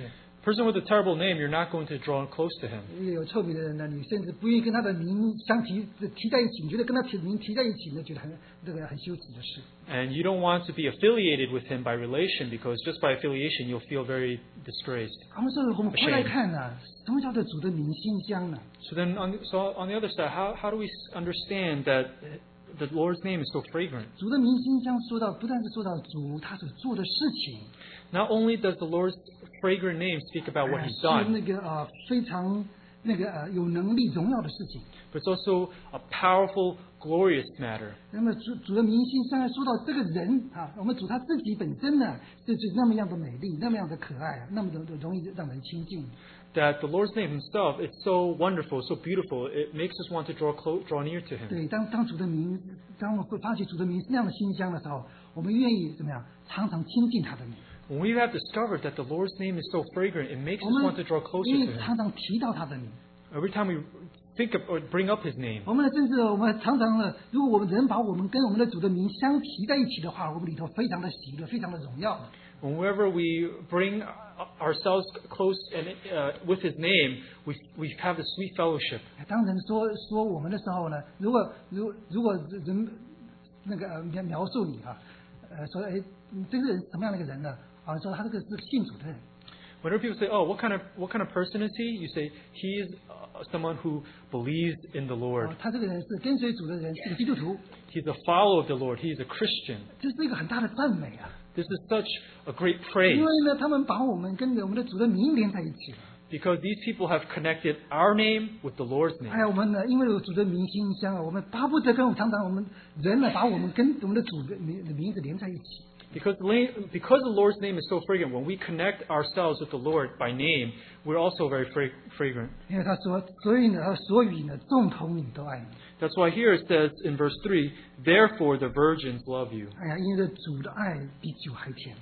person with a terrible name, you're not going to draw close to him.
一个有臭名的人呢，你甚至不愿意跟他的名相提提在一起，你觉得跟他提名提在一起呢，觉得很这个很羞耻的事。
And you don't want to be affiliated with him by relation because just by affiliation you'll feel very disgraced.
我们说，我们回来看呢，什么叫做主的民馨香呢？
So then, on, so on the other side, how, how do we understand that the Lord's name is so fragrant?
主的民馨香说到，不但是说到主他所做的事情，
Not only does the Lord's fragrant name speak about what He's
是那
done,
个呃非常那个呃有能力荣耀的事情。
but it's also a powerful, glorious matter.
那么主主的民馨香说到这个人啊，我们主他自己本身呢，就是那么样的美丽，那么样的可爱，那么的容易让人亲近。
That the Lord's name Himself, it's so wonderful, so beautiful, it makes us want to draw close, draw near to Him.
对，当当主的名，当我们发起主的名是那样的馨香的时候，我们愿意怎么样，常常亲近他的名。
When we have discovered that the Lord's name is so fragrant, it makes
我
us
们
want to draw closer
因
to
为
Him.
常常提到他的名。
Every time we think of or bring up His name,
我们呢，甚至我们常常呢，如果我们人把我们跟我们的主的名相提在一起的话，我们里头非常的喜乐，非常的荣耀。
whenever we bring ourselves close and uh, with His name, we we have the sweet fellowship.
当人说说我们的时候呢，如果如如果人那个呃描描述你啊，呃说哎，你这个人什么样的一个人呢？啊，说他这个是信主的人。
Whenever people say, "Oh, what kind of what kind of person is he?" You say he is uh, someone who believes in the Lord.
啊，他这个人是跟随主的人，是个基督徒，
He's a follower of the Lord. He is a Christian.
这是一个很大的赞美啊！
This is such a great
因
praise
为呢，他们把我们跟我们的主的名连在一起了。
because these people have connected our name with the Lord's
哎
name.
呀，我们呢，因为有主的名馨香啊，我们巴不得跟我常常我们人呢，把我们跟我们的主的名名字连在一起。
Because the la- because the Lord's name is so fragrant, when we connect ourselves with the Lord by name, we're also very fra- fragrant.
因为他说，所以呢，所以呢，众童女都爱你。
That's why here it says in verse three, "Therefore the virgins love you,
哎呀，因为主的爱比酒还甜，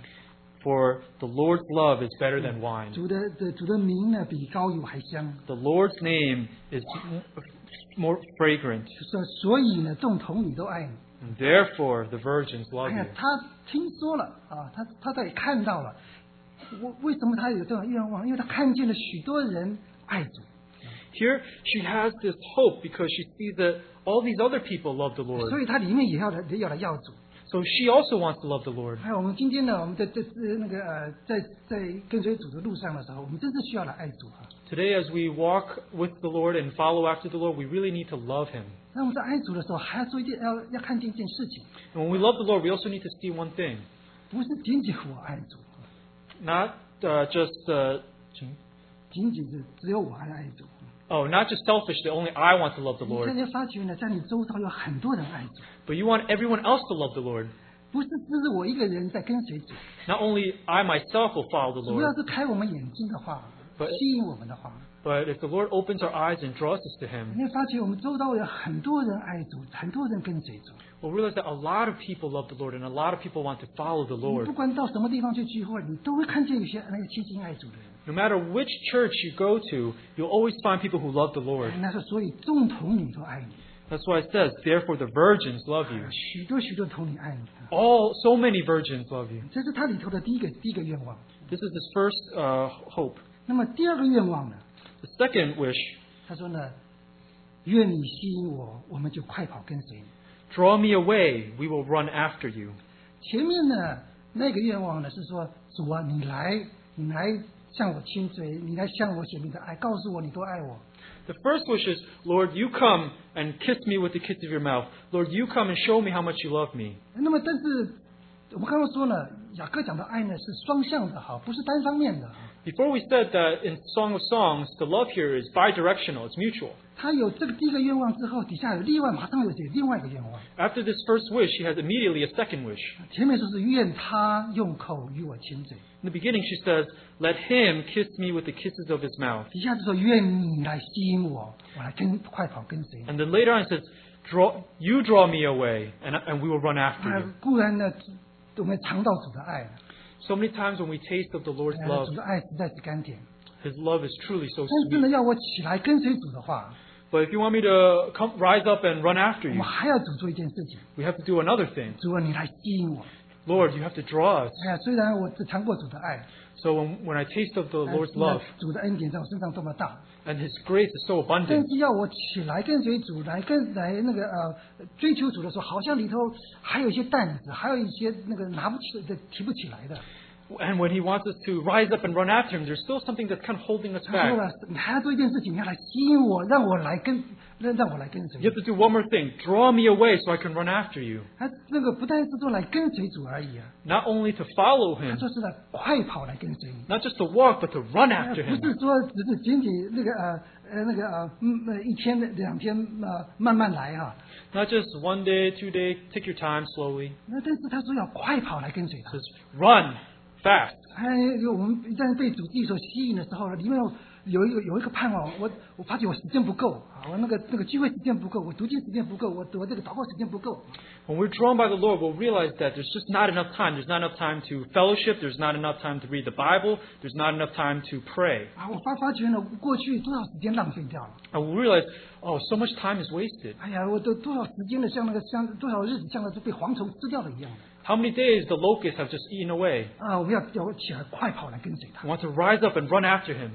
for the Lord's love is better than wine.
主的的主的名呢比膏油还香。
The Lord's name is m- more fragrant,
说，所以呢，众童女都爱你。
and therefore the virgins love
哎呀
you."
他听说了啊，他他他也看到了，我为什么他有这种愿望？因为他看见了许多人爱主，
Here she has this hope because she sees that all these other people love the
所
Lord.
以他里面也要来也要来要主。
So she also wants to love the Lord.
还有我们今天呢，我们在这这那个呃，在在跟随主的路上的时候，我们真是需要来爱主哈。
Today, as we walk with the Lord and follow after the Lord, we really need to love Him.
那我们在爱主的时候，还要做一件要要看见一件事情，
And when we love the Lord, we also need to see one thing.
不是仅仅我爱主，
Not uh, just, uh,
仅仅是只有我爱爱主。
oh, not just selfish that only I want to love the
你现
Lord,
在发觉呢，在你周遭有很多人爱主，
but you want everyone else to love the Lord.
不是只是我一个人在跟随主，
Not only I myself will follow the
主要
Lord,
是开我们眼睛的话，
But-
吸引我们的话，
but if the Lord opens our eyes and draws us to Him,
你会发觉我们周遭有很多人爱主，很多人跟随主。
we'll realize that a lot of people love the Lord and a lot of people want to follow the
你
Lord.
不管到什么地方去聚会，你都会看见有些那个亲近爱主的人。
No matter which church you go to, you'll always find people who love the Lord.
那是所以众童女都爱你，
That's why it says, "Therefore the virgins love you."
许多许多童女爱你。
All, so many virgins love you.
这是他里头的第一个第一个愿望。
This is his first uh, hope.
那么第二个愿望呢？
The second wish,
他说呢，愿你吸引我，我们就快跑跟随你。
"Draw me away, we will run after you."
前面呢那个愿望呢是说，主啊，你来，你来向我亲嘴，你来向我显明的爱，告诉我你多爱我。
The first wish is, "Lord, you come and kiss me with the kiss of your mouth. Lord, you come and show me how much you love me."
那么但是我们刚刚说呢，雅各讲的爱呢是双向的哈，不是单方面的。
Before we said that in Song of Songs, the love here is bi-directional, it's mutual.
他有这个第一个愿望之后，底下有另外马上有写另外一个愿望。
After this first wish, she has immediately a second wish.
前面说是愿他用口与我亲嘴，
In the beginning, she says, "Let him kiss me with the kisses of his mouth."
底下就说愿你来吸引我，我来跟快跑跟随你。
And then later on, it says, "Draw, you draw me away, and, and we will run after
啊
you."
固然呢，我们尝到主的爱，
So many times when we taste of the Lord's
呃
love,
主的爱实在是甘甜。
His love is truly so
但是呢，
sweet.
要我起来跟随主的话，
But if you want me to come, rise up and run after
我
you,
们还要主做一件事情。
we have to do another thing.
主啊，你来吸引我。
Lord, you have to draw us.
哎呀，虽然我只尝过主的爱，
So when, when I taste of the
哎
Lord's
那
love
主的恩典在我身上多么大！
and His grace is so
但
abundant,
是要我起来跟随主，来跟来那个呃追求主的时候，好像里头还有一些担子，还有一些那个拿不起的、提不起来的。
and when He wants us to rise up and run after Him, there's still something that's kind of holding us
他说
back.
了，你还要做一件事情，你要来吸引我，让我来跟让让我来跟随
You。have to do one more thing: draw me away so I can run after you.
他那个不但是说来跟随主而已啊，
Not only to follow
他
Him,
说是来快跑来跟随你。
not just to walk, but to run
呃
after
不
Him.
是说只是仅仅那个呃呃那个呃嗯呃一天两天呃慢慢来哈、
Not just one day, two days, take your time slowly.
那但是他说要快跑来跟随
It
他。
says run fast.
还有我们一旦被主自己所吸引的时候，里面有有一个有一个盼望，我我发觉我时间不够啊，我那个那个聚会时间不够，我读经时间不够，我我这个祷告时间不够。
When we're drawn by the Lord, we'll realize that there's just not enough time. There's not enough time to fellowship. There's not enough time to read the Bible. There's not enough time to pray.
啊，我发发觉呢，过去多少时间浪费掉了。
And we'll realize, oh, so much time is wasted.
哎呀，我都多少时间的像那个像多少日子像那是被蝗虫吃掉了一样的。
How many days the locusts have just eaten away?
啊，我们要要起来快跑来跟随他
We。want to rise up and run after Him.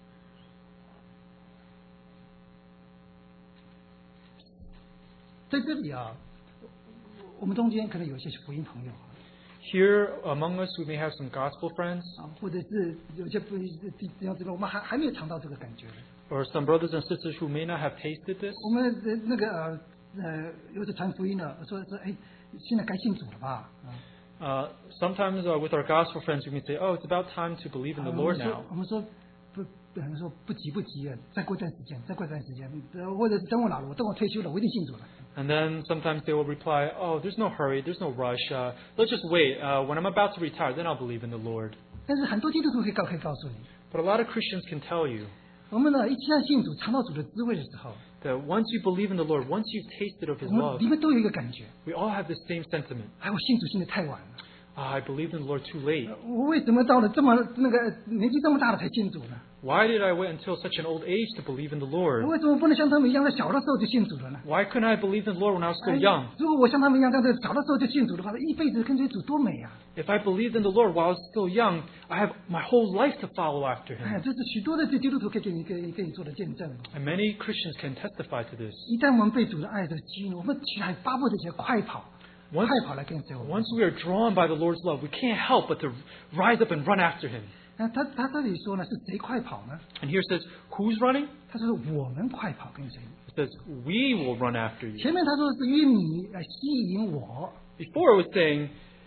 在这里啊，我们中间可能有一些福音朋友
Here among us, we may have some gospel friends
啊，或者是有些不弟兄姊妹，我们还还没有尝到这个感觉的。
or some brothers and sisters who may not have tasted this.
我们的那个呃呃，有的传福音的说说，哎，现在该信主了吧？啊，
Uh, sometimes uh, with our gospel friends, we may say, oh, it's about time to believe in the
我
Lord
们说
now.
我们说不，有人说不急不急啊，再过一段时间，再过一段时间，呃或者是等我老了，我等我退休了，我一定信主了。
And then sometimes they will reply, oh, there's no hurry, there's no rush. Uh, let's just wait. Uh, when I'm about to retire, then I'll believe in the Lord.
但是很多基督徒可以告可以告诉你，
But a lot of Christians can tell you
我们呢一旦信主，尝到主的滋味的时候，
that once you believe in the Lord, once you've tasted of His
我们
love,
里面都有一个感觉，
we all have the same sentiment.
哎，我信主信的太晚了。
Ah, I believed in the Lord too late.
我为什么到了这么那个年纪这么大了才信主呢？
Why did I wait until such an old age to believe in the Lord?
为什么不能像他们一样，在小的时候就信主了呢？
Why couldn't I believe in the Lord when I was
哎
still young?
如果我像他们一样，在这小的时候就信主的话，一辈子跟随主多美啊！
If I believed in the Lord while I was still young, I have my whole life to follow after
哎，
Him.
这是许多的基督徒可以给你可以可以做的见证。
And many Christians can testify to this.
一旦我们被主的爱的吸引，我们起来巴不得起来快跑，
Once,
快跑来跟随我们。
once we are drawn by the Lord's love, we can't help but to rise up and run after Him.
那他他这里说呢，是谁快跑呢？
And here it says, who's running?
他说我们快跑跟随你。
It says, we will run after you.
前面他说是因你来吸引我，
Before it was saying,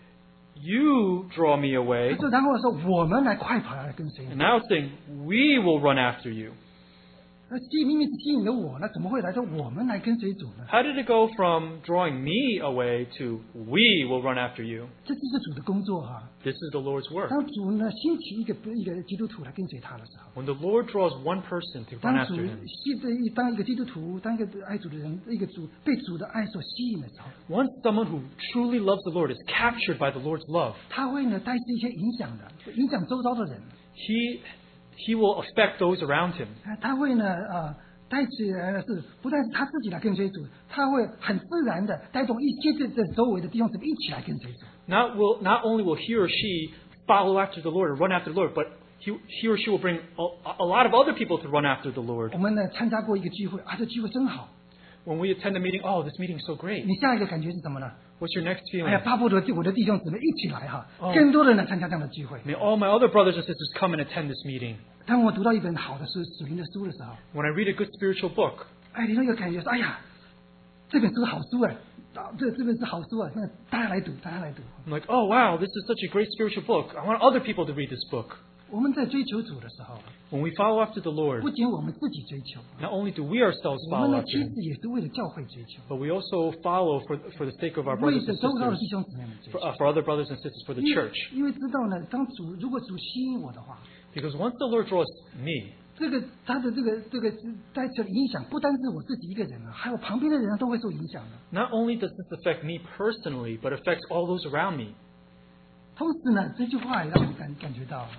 you draw me
他
away.
说然后说我们来快跑来跟随
And
你。
now it's saying, we will run after you.
那吸明明是吸引了我，那怎么会来说我们来跟随主呢？
How did it go from drawing me away to we will run after you?
这就是主的工作哈、
This is the Lord's work.
当主呢兴起一个一个基督徒来跟随他的时候，
When the Lord draws one person to run
当主
after Him,
吸的一当一个基督徒，当一个爱主的人，一个主被主的爱所吸引的时候，
once someone who truly loves the Lord is captured by the Lord's love,
他会呢带起一些影响的，影响周遭的人，
He He will affect those around Him.
啊他会呢呃带起来的是不但是他自己来跟随主，他会很自然的带动一些这这周围的弟兄姊妹一起来跟随主。
Not will not only will he or she follow after the Lord or run after the Lord, but he, he or she will bring a, a lot of other people to run after the Lord.
我们呢参加过一个聚会啊，这聚会真好。
When we attend a meeting, oh, this meeting is so great.
你下一个感觉是什么呢？
What's your next
哎
feeling?
呀，巴不得我的弟兄姊妹一起来哈，
哦
更多的人来参加这样的聚会。
May all my other brothers and sisters come and attend this meeting.
当我读到一本好的书、属灵的书的时候，
When I read a good spiritual book,
哎，里头有感觉说，哎呀，这本书好书哎，啊，这这本是好书啊，那大家来读，大家来读。
I'm like, oh, wow, this is such a great spiritual book. I want other people to read this book.
我们在追求主的时候，
When we follow after the
不
Lord,
仅我们自己追求，
not only do we ourselves
我们
follow
呢
after
其
Him,
实也是为了教会追求，
but we also follow for, for the sake of our
为
brothers
着
and
周遭的
sisters,
弟兄姊妹们追
for,
求。
uh, for other brothers and sisters, for the
因为
church.
因为知道呢，当主如果主吸引我的话，
Because once the Lord draws me,
这个他的这个这个带起的影响，不单是我自己一个人啊，还有旁边的人都会受影响的。
not only does this affect me personally, but affects all those around me.
同时呢，这句话也让我感感觉到，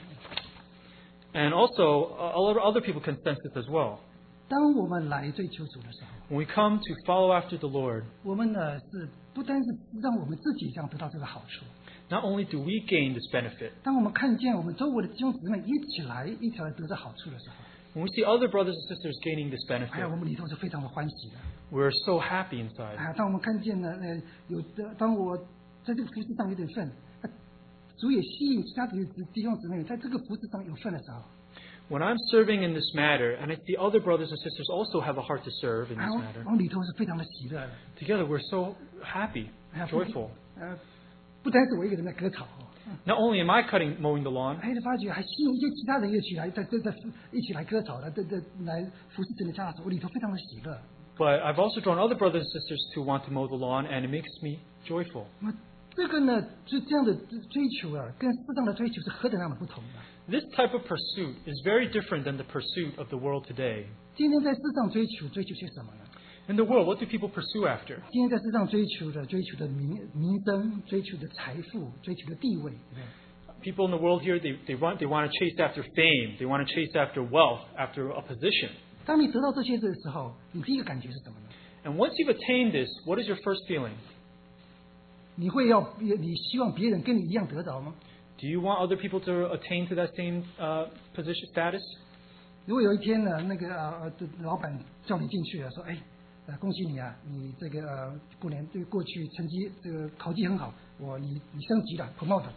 And also, uh, a lot of other people can sense this as well.
当我们来追求主的时候，
When we come to follow after the Lord,
我们呢是不单是让我们自己这样得到这个好处，
not only do we gain this benefit,
当我们看见我们周围的弟兄姊妹一起来一起来得着好处的时候，
when we see other brothers and sisters gaining this
哎呀，
benefit,
我们里头是非常的欢喜的。
we're so happy inside.
啊，当我们看见呢，呃，有的，当我在这个服饰上有点份，啊主也吸引其他的弟兄姊妹在这个服饰上有份的时候，
When I'm serving in this matter, and I see other brothers and sisters also have a heart to serve in
啊，
this
我
matter,
我们里头是非常的喜乐的。
together we're so happy,
哎呀，不
joyful.
呃，不单是我一个人在割草，
Not only am I cutting, mowing the lawn,
哎，发觉还吸引一些其他人一起来，在在在一起来割草的，在在来服侍神的家的时候，我里头非常的喜乐。
but I've also drawn other brothers and sisters to want to mow the lawn, and it makes me joyful.
那么这个呢，就这样的追求啊，跟世上的追求是何等样的不同的。
This type of pursuit is very different than the pursuit of the world today.
今天在世上追求追求些什么呢？
In the world, what do people pursue after?
今天在世上追求的追求的名名声，追求的财富，追求的地位，对不对？
People in the world here, they, they, want, they want to chase after fame. They want to chase after wealth, after a position.
当你得到这些的时候，你第一个感觉是什么呢？
And once you've attained this, what is your first feeling?
你会要你希望别人跟你一样得着吗？
Do you want other people to attain to that same uh, position status?
如果有一天呢，那个呃呃，这老板叫你进去了，说，哎，呃，恭喜你啊，你这个呃过年对过去成绩这个考绩很好，我你你升级了 ，promote 了。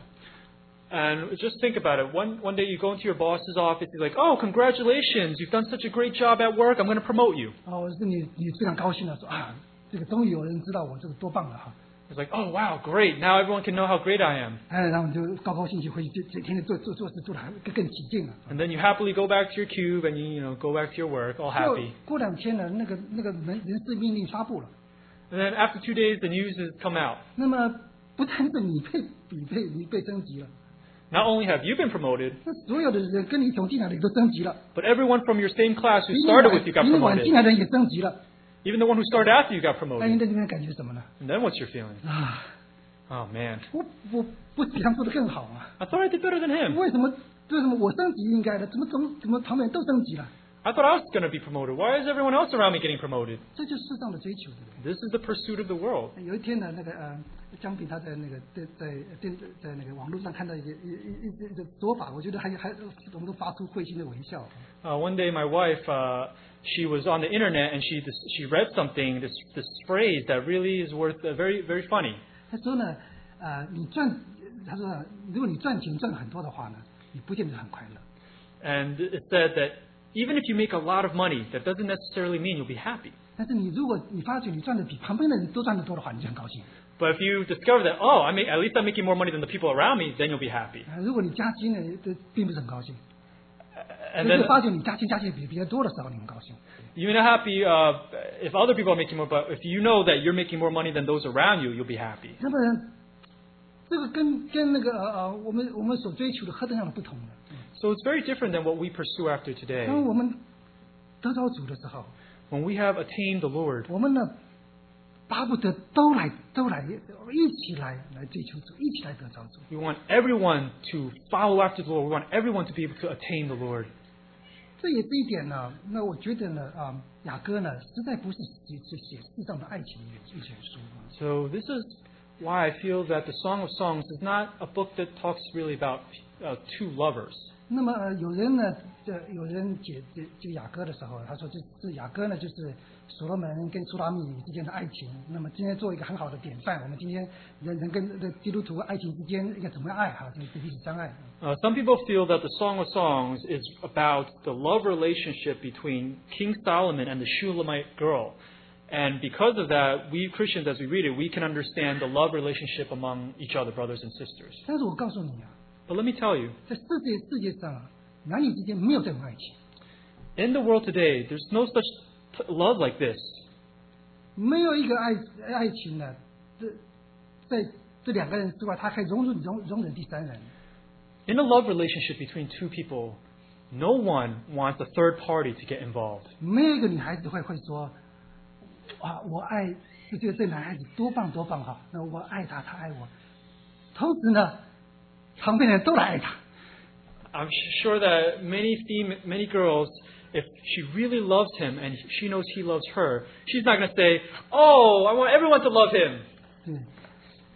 And just think about it. One, one day you go into your boss's office, he's like, oh, congratulations, you've done such a great job at work, I'm going to promote you.
哦，是你你非常高兴了，说啊，这个终于有人知道我这个多棒了哈。
It's like, oh, wow, great, now everyone can know how great I am.
哎，然后你就高高兴兴回去，就就天天做做做事做的还更更起劲了。
And then you happily go back to your cube and you, you know, go back to your work, all
过
happy.
过两天呢，那个那个人人事命令发布了，
And then after two days, the news has come out.
那么不单是你被比被你被升级了，
Not only have you been promoted,
那所有的人跟你一同进来的也都升级了，
but everyone from your same class who
比你
started
晚
with you got
比你晚
promoted.
进来的人也升级了。
Even the one who started after you got
那您
promoted.
在这边感觉是什么呢？
And then what's your feeling?
啊，
Oh, man.
我我不比他们做的更好吗？
I thought I did better than him.
为什么为什么我升级应该的？怎么怎怎么旁边人都升级了？
I thought I was going to be promoted. Why is everyone else around me getting promoted?
这就是世上的追求，对不对？
This is the pursuit of the world.
有一天呢，那个呃，江平他在那个在在电在那个网络上看到一个一一一一个说法，我觉得还还我们都发出会心的微笑。
Uh, one day, my wife, uh, she was on the internet and she this, she read something, this this phrase that really is worth uh, very very funny.
他说呢，呃，你赚，他说呢如果你赚钱赚很多的话呢，你不见得很快乐。
And it said that even if you make a lot of money, that doesn't necessarily mean you'll be happy.
但是你如果你发觉你赚的比旁边的人都赚得多的话，你就很高兴。
But if you discover that, oh, I make, at least I'm making more money than the people around me, then you'll be happy.
呃如果你加薪呢，这并不是很高兴。
And
就是
then
发觉你加薪加薪比别人多的时候，你很高兴。
you're not happy uh, if other people are making more, but if you know that you're making more money than those around you, you'll be happy.
那么这个跟跟那个呃呃我们我们所追求的何等样的不同呢？
So it's very different than what we pursue after today.
当我们得着主的时候，
When we have attained the Lord,
我们呢巴不得都来都来一起来来追求主，一起来得着主。
we want everyone to follow after the Lord. We want everyone to be able to attain the Lord.
这也是一点呢。那我觉得呢，啊，雅歌呢，实在不是写写世上的爱情的一卷书。
So this is why I feel that the Song of Songs is not a book that talks really about uh, two lovers.
那么、呃、有人呢，这有人解解解雅歌的时候，他说这这雅歌呢，就是所罗门跟苏拉密女之间的爱情。那么今天做一个很好的典范，我们今天人人跟这基督徒爱情之间应该怎么样爱哈，就是彼此相爱。
Uh, some people feel that the Song of Songs is about the love relationship between King Solomon and the Shulamite girl. And because of that, we Christians, as we read it, we can understand the love relationship among each other, brothers and sisters.
但是我告诉你啊，
But let me tell you,
在世界世界上啊，男女之间没有这种爱情，
in the world today, there's no such t- love like this.
没有一个爱爱情呢，这在这两个人之外，他可以容忍容容忍第三人。
In a love relationship between two people, no one wants a third party to get involved.
没有一个女孩子会会说，啊，我爱这这这男孩子多棒多棒哈，那我爱他，他爱我。同时呢，旁边的人都来爱他。
I'm sure that many fem- many girls, if she really loves him and she knows he loves her, she's not going to say, "Oh, I want everyone to love him."
对，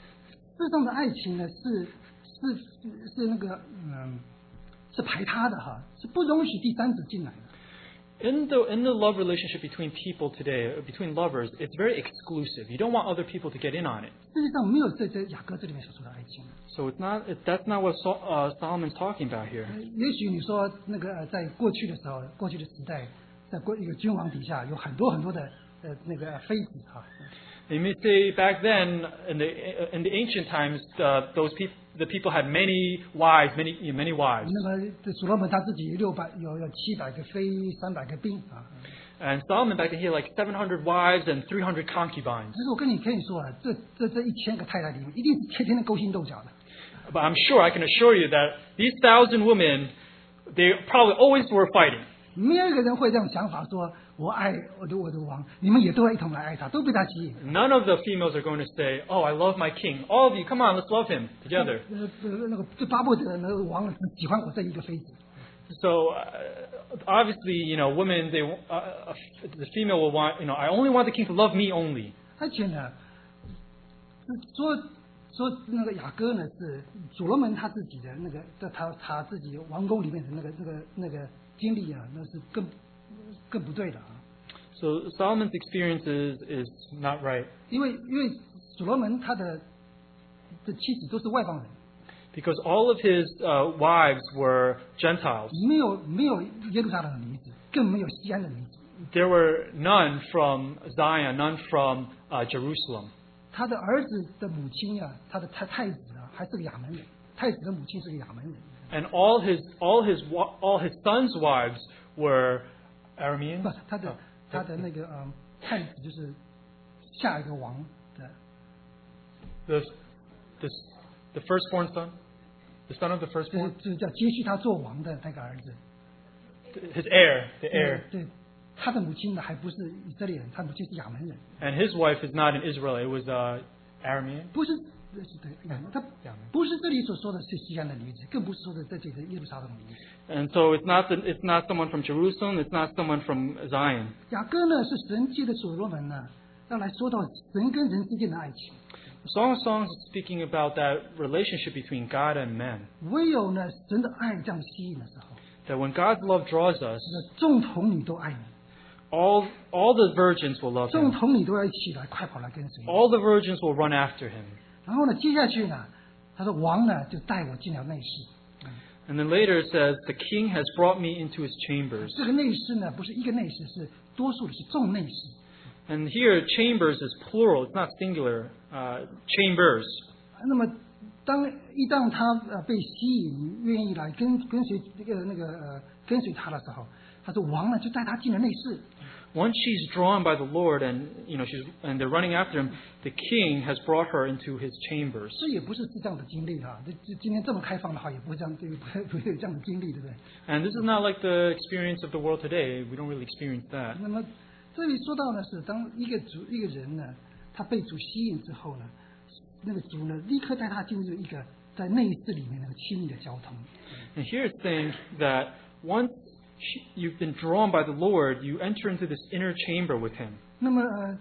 世上的爱情呢，是是是是那个嗯，是排他的哈，是不容许第三者进来的。
In the in the love relationship between people today, between lovers, it's very exclusive. You don't want other people to get in on it.
世界上没有在这雅各这里面所说的爱情。
So it's not it, that's not what Sol, uh, Solomon's talking about here.
呃也许你说那个呃在过去的时候，过去的时代，在过一个君王底下有很多很多的呃那个妃子哈。
You may say back then, in the in the ancient times, uh, those people the people had many wives, many many wives.
那么这所罗门他自己六百有有七百个妃，三百个兵啊。
And Solomon back then he had like seven hundred wives and three hundred concubines.
其实我跟你可以说啊，这这这一千个太太里面，一定是天天的勾心斗角的。
But I'm sure, I can assure you that these thousand women, they probably always were fighting.
没有一个人会这样想法说，我爱我的我的王，你们也都要一同来爱他，都被他吸引。
None of the females are going to say, "Oh, I love my king." All of you, come on, let's love him together.
呃呃那个最巴不得那个王只喜欢我这一个妃子。
So uh, obviously, you know, women, they uh, uh, the female will want, you know, I only want the king to love me only.
而且呢，说说那个雅各呢是所罗门他自己的那个，在他他自己王宫里面的那个那个那个经历啊，那是更更不对的啊。
So Solomon's experiences is not right
因为因为所罗门他的的妻子都是外邦人，
because all of his uh, wives were Gentiles.
没有没有耶路撒冷的女子，更没有西安的女子。
There were none from Zion, none from uh, Jerusalem.
他的儿子的母亲啊，他的太太子啊，还是个亚门人。太子的母亲是个亚门人。
And all his all his wa- all his sons' wives were Arameans.
不，他的他的那个呃太子就是下一个王的。
The, the the firstborn son, the son of the
就是
firstborn,
就是叫接续他做王的那个儿子。
his heir, the heir.
对，他的母亲呢还不是以色列人，他母亲是亚门人，
And his wife is not an Israelite; it was uh, Aramean.
不是对亚门，他
亚门
不是这里所说的是西安的女子，更不是说的这里的耶路撒冷的女子。
And so it's not the, it's not someone from Jerusalem, it's not someone from Zion.
雅各呢是神借的所罗门呢，要来说到神跟人之间的爱情。
The Song of Songs is speaking about that relationship between God and man.
唯有呢神的爱这样吸引的时候，
That when God's love draws us,
那众童女都爱你，
all all the virgins will love
众
him.
童女都要一起来快跑来跟随你。
All the virgins will run after him.
然后呢，接下去呢，他说王呢就带我进了内室。
And then later it says, "The king has brought me into his chambers."
这个内室呢不是一个内室，是多数的是众内室。
And here, chambers is plural; it's not singular. Uh, chambers.
那么，当一旦他呃被吸引，愿意来跟跟随这个那个呃跟随他的时候，他说王呢就带他进了内室。
Once she's drawn by the Lord, and you know she's and they're running after him, the king has brought her into his chambers.
这也不是是这样的经历哈，这这今天这么开放的话，也不会这样，对不会不会有这样的经历，对不对？
And this is not like the experience of the world today. We don't really experience that.
那么这里说到呢是，当一个主一个人呢，他被主吸引之后呢，那个主呢立刻带他进入一个在内室里面那个亲密的交通。
And here it's saying that once she- you've been drawn by the Lord, you enter into this inner chamber with him.
那么呃，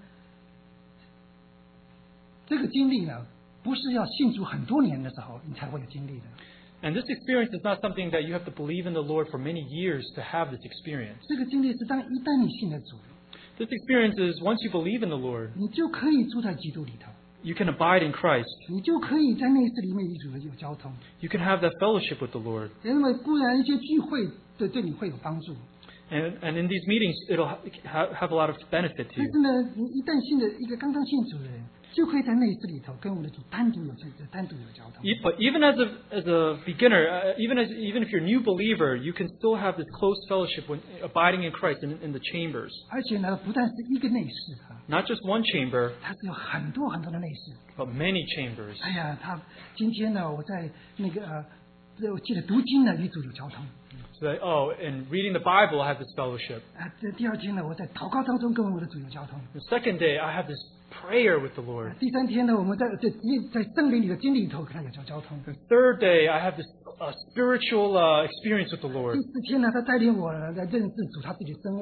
这个经历呢，不是要信主很多年的时候你才会有经历的。
And this experience is not something that you have to believe in the Lord for many years to have this experience.
这个经历是当一旦你信了主，
This experience is once you believe in the Lord,
你就可以住在基督里头，
you can abide in Christ.
你就可以在内室里面与主有交通。
You can have that fellowship with the Lord.
那么固然一些聚会对对你会有帮助，
And, and in these meetings, it'll ha- have a lot of benefit to
但
you.
是呢，你一旦信了一个刚刚信主的人，就可以在内室里头跟我们的主单独有这这单独有交通。
E- But even as a, as a beginner, uh, even, as, even if you're a new believer, you can still have this close fellowship when abiding in Christ in, in the chambers.
而且呢，不但是一个内室啊，
Not just one chamber,
它是有很多很多的内室。
but many chambers.
哎呀，他今天呢，我在那个呃，我记得读经呢，与主有交通。
So that, oh, in reading the Bible, I have this fellowship.
啊，这第二天呢，我在祷告当中跟我的主有交通。
The second day, I have this prayer with the Lord.
第三天呢，我们在在在圣灵里的经历里头跟他有交交通。
The third day, I have this uh, spiritual uh, experience with the
第
Lord.
四天呢，他带领我呢来认识主他自己的身位。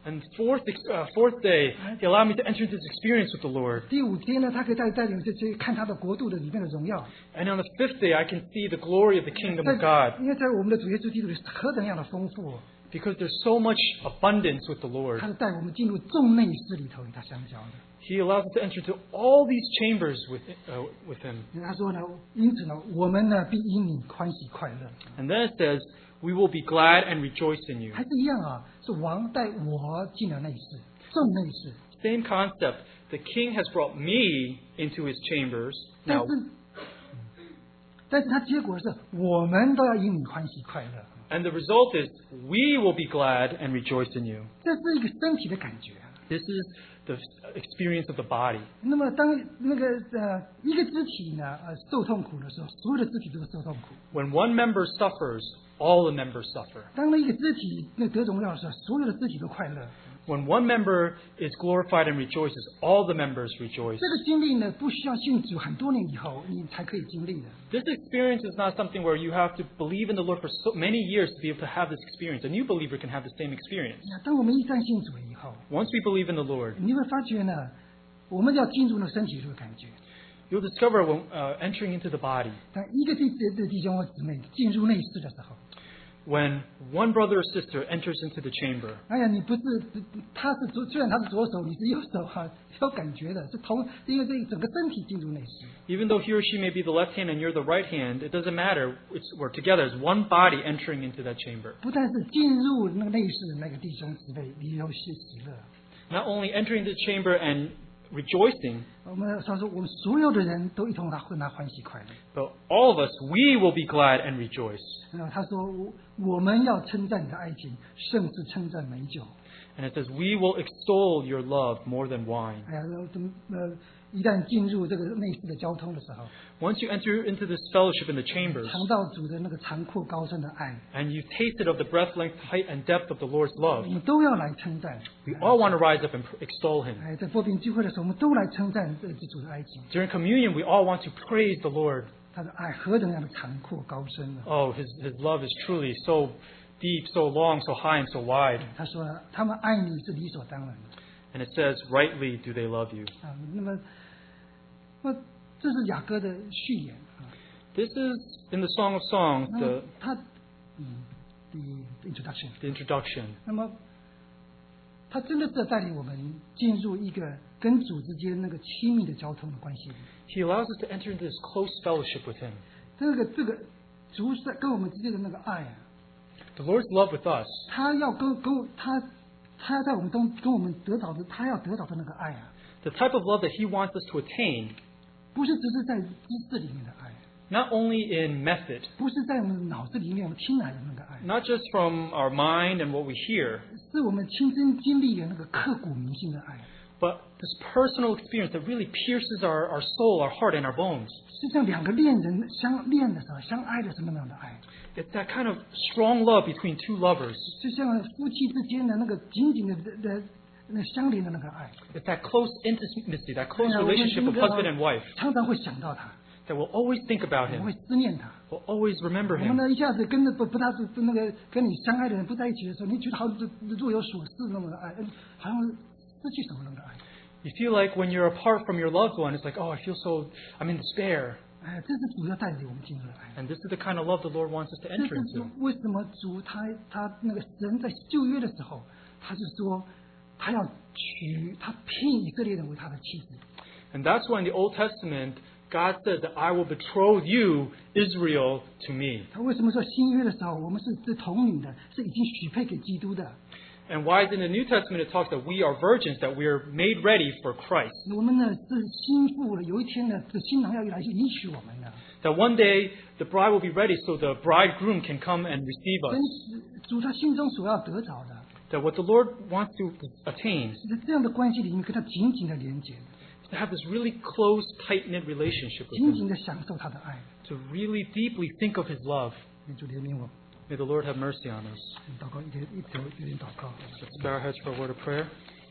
And fourth, uh, fourth day, He allowed me to enter into this experience with the Lord.
第五天呢，他可以带带领去去看他的国度的里面的荣耀。
And on the fifth day, I can see the glory of the kingdom of
在
God
因为在我们的主耶稣基督里何等样的丰富，
because there's so much abundance with the Lord.
他是带我们进入众内室里头与他相交的。
He allows us to enter into all these chambers with uh, with Him.
他说呢，因此呢，我们呢必因你欢喜快乐。
And then it says, "We will be glad and rejoice in you."
还是一样啊，是王带我进了内室，众内室。
Same concept. The king has brought me into his chambers.
但
Now,
是，但是他结果是我们都要因你欢喜快乐。
and the result is, we will be glad and rejoice in you.
这是一个身体的感觉啊。
This is the experience of the body.
那么当那个呃一个肢体呢呃受痛苦的时候，所有的肢体都是受痛苦。
When one member suffers, all the members suffer.
当那一个肢体那得荣耀的时候，所有的肢体都快乐。
When one member is glorified and rejoices, all the members rejoice.
这个经历呢，不需要信主很多年以后你才可以经历的。
This experience is not something where you have to believe in the Lord for so many years to be able to have this experience. A new believer can have the same experience.
呀当我们一旦信主以后，
Once we believe in the Lord,
你会发觉呢，我们要进入那身体里的感觉。
you'll discover when uh, entering into the body,
当一个弟的弟兄或姊妹进入内室的时候，
when one brother or sister enters into the chamber,
哎呀，你不是他是左，虽然他是左手，你是右手哈、有感觉的，是同因为这整个身体进入内室。
even though he or she may be the left hand and you're the right hand, it doesn't matter. It's, we're together as one body entering into that chamber.
不但是进入那个内室的那个弟兄姊妹，你有喜喜乐。
Not only entering the chamber and rejoicing,
我们他说，我们所有的人都一同他会拿欢喜快乐。
but all of us, we will be glad and rejoice.
然后他说，我我们要称赞你的爱情，胜似称赞美酒。
And it says, we will extol your love more than wine.
哎呀，怎么呃，一旦进入这个内室的交通的时候，
Once you enter into this fellowship in the chambers,
尝到主的那个长阔高深的爱，
and you've tasted of the breadth, length, height, and depth of the Lord's
我
love,
们都要来称赞。
we all want to rise up and extol Him.
哎，在波饼聚会的时候，我们都来称赞这这主的爱情，
During communion, we all want to praise the Lord.
他的爱何等样的长阔高深呢？
Oh, His, His love is truly so deep, so long, so high, and so wide.
他说，他们爱你是理所当然的
And it says, rightly do they love you.
啊。那么，那这是雅歌的序言啊。
This is in the Song of Songs,
那么
the,
他嗯，the introduction。
the introduction.
那么，他真的是带领我们进入一个跟主之间那个亲密的交通的关系里。
He allows us to enter into this close fellowship with Him.
这个这个主是跟我们之间的那个爱啊，
The Lord's love with us,
他要跟跟我他他要在我们中跟我们得到的，他要得到的那个爱啊，
the type of love that He wants us to attain,
不是只是在知识里面的爱，
not only in method,
不是在我们脑子里面我们听来的那个爱，
not just from our mind and what we hear,
是我们亲身经历的那个刻骨铭心的爱，
but this personal experience that really pierces our, our soul, our heart, and our bones.
是像两个恋人相恋的时候相爱的是那么样的爱，
It's that kind of strong love between two lovers.
就像夫妻之间的那个紧紧的的那相连的那个爱，
It's that close intimacy, that close
哎呀我们
relationship of
那个
husband and wife
常常会想到他，
that we'll always think about
我们会
Him,
思念他。
we'll always remember
我们
Him.
呢，一下子跟着不不大不那个跟你相爱的人不在一起的时候，你觉得好像若有所思那么的爱，嗯好像失去什么那个爱。
You feel like when you're apart from your loved one, it's like, oh, I feel so, I'm in despair.
哎，这是主要带领我们进入的爱。
And this is the kind of love the Lord wants us to
这
enter
是
into.
主为什么主他他那个神在旧约的时候，他是说他要娶他聘以色列人为他的妻子。
And that's why in the Old Testament, God said that I will betroth you, Israel, to me.
他为什么说新约的时候我们是是童女的，是已经许配给基督的？
And why in the New Testament it talks that we are virgins, that we are made ready for Christ.
我们呢是心腹了，有一天呢，这新郎要来去迎娶我们的。
That one day the bride will be ready so the bridegroom can come and receive
真
us.
是主他心中所要得着的，
That what the Lord wants to attain
是在这样的关系里面跟他紧紧的连接，
is to have this really close, tight-knit relationship with
紧
Him.
紧的享受他的爱。
To really deeply think of His love.
愿主怜悯我，
May the Lord have mercy on us.
祷告一点一头有点祷告。
Let's bow our heads for a word of prayer.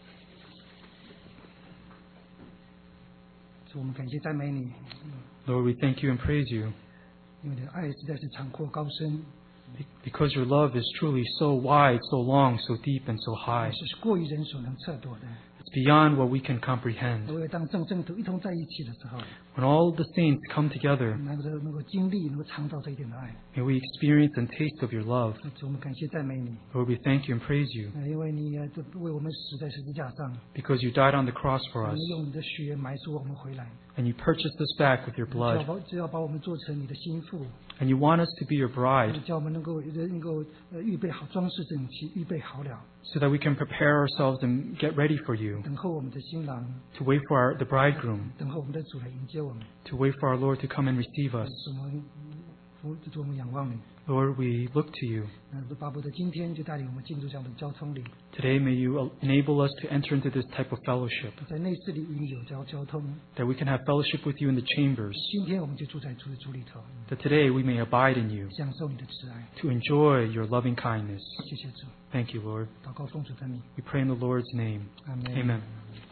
主，我们感谢赞美你，
Lord, we thank you and praise you
因为你的爱实在是长阔高深，
Because your love is truly so wide, so long, so deep, and so high.
是过于人所能测度的。
It's beyond what we can comprehend.
因为当众圣徒一同在一起的时候，
When all the saints come together,
能够能够经历，能够尝到这一点的爱。
may we experience and taste of your love.
主，我们感谢赞美你，
Lord, we thank you and praise you
呃因为你呃这为我们死在十字架上，
because you died on the cross for us
你用你的血买赎我们回来。
and you purchased us back with your
只要
blood
把只要把我们做成你的心腹，
and you want us to be your bride
叫我们能够能够呃预备好，装饰整齐，预备好了，
so that we can prepare ourselves and get ready for you,
等候我们的新郎，
to wait for our, the bridegroom,
等候我们的主来迎接我们。
to wait for our Lord to come and receive us.
主，我们服，主，我们仰望你。
Lord, we look to you.
呃，巴不得今天就带领我们进入这样的交通里，
Today, may you enable us to enter into this type of fellowship,
在内室里与你有交交通。
that we can have fellowship with you in the chambers,
今天我们就住在主的主里头，
that today we may abide in you,
享受你的慈爱。
to enjoy your loving kindness.
谢谢主，
Thank you, Lord.
祷告奉主的名，
We pray in the Lord's name.
阿门。
Amen.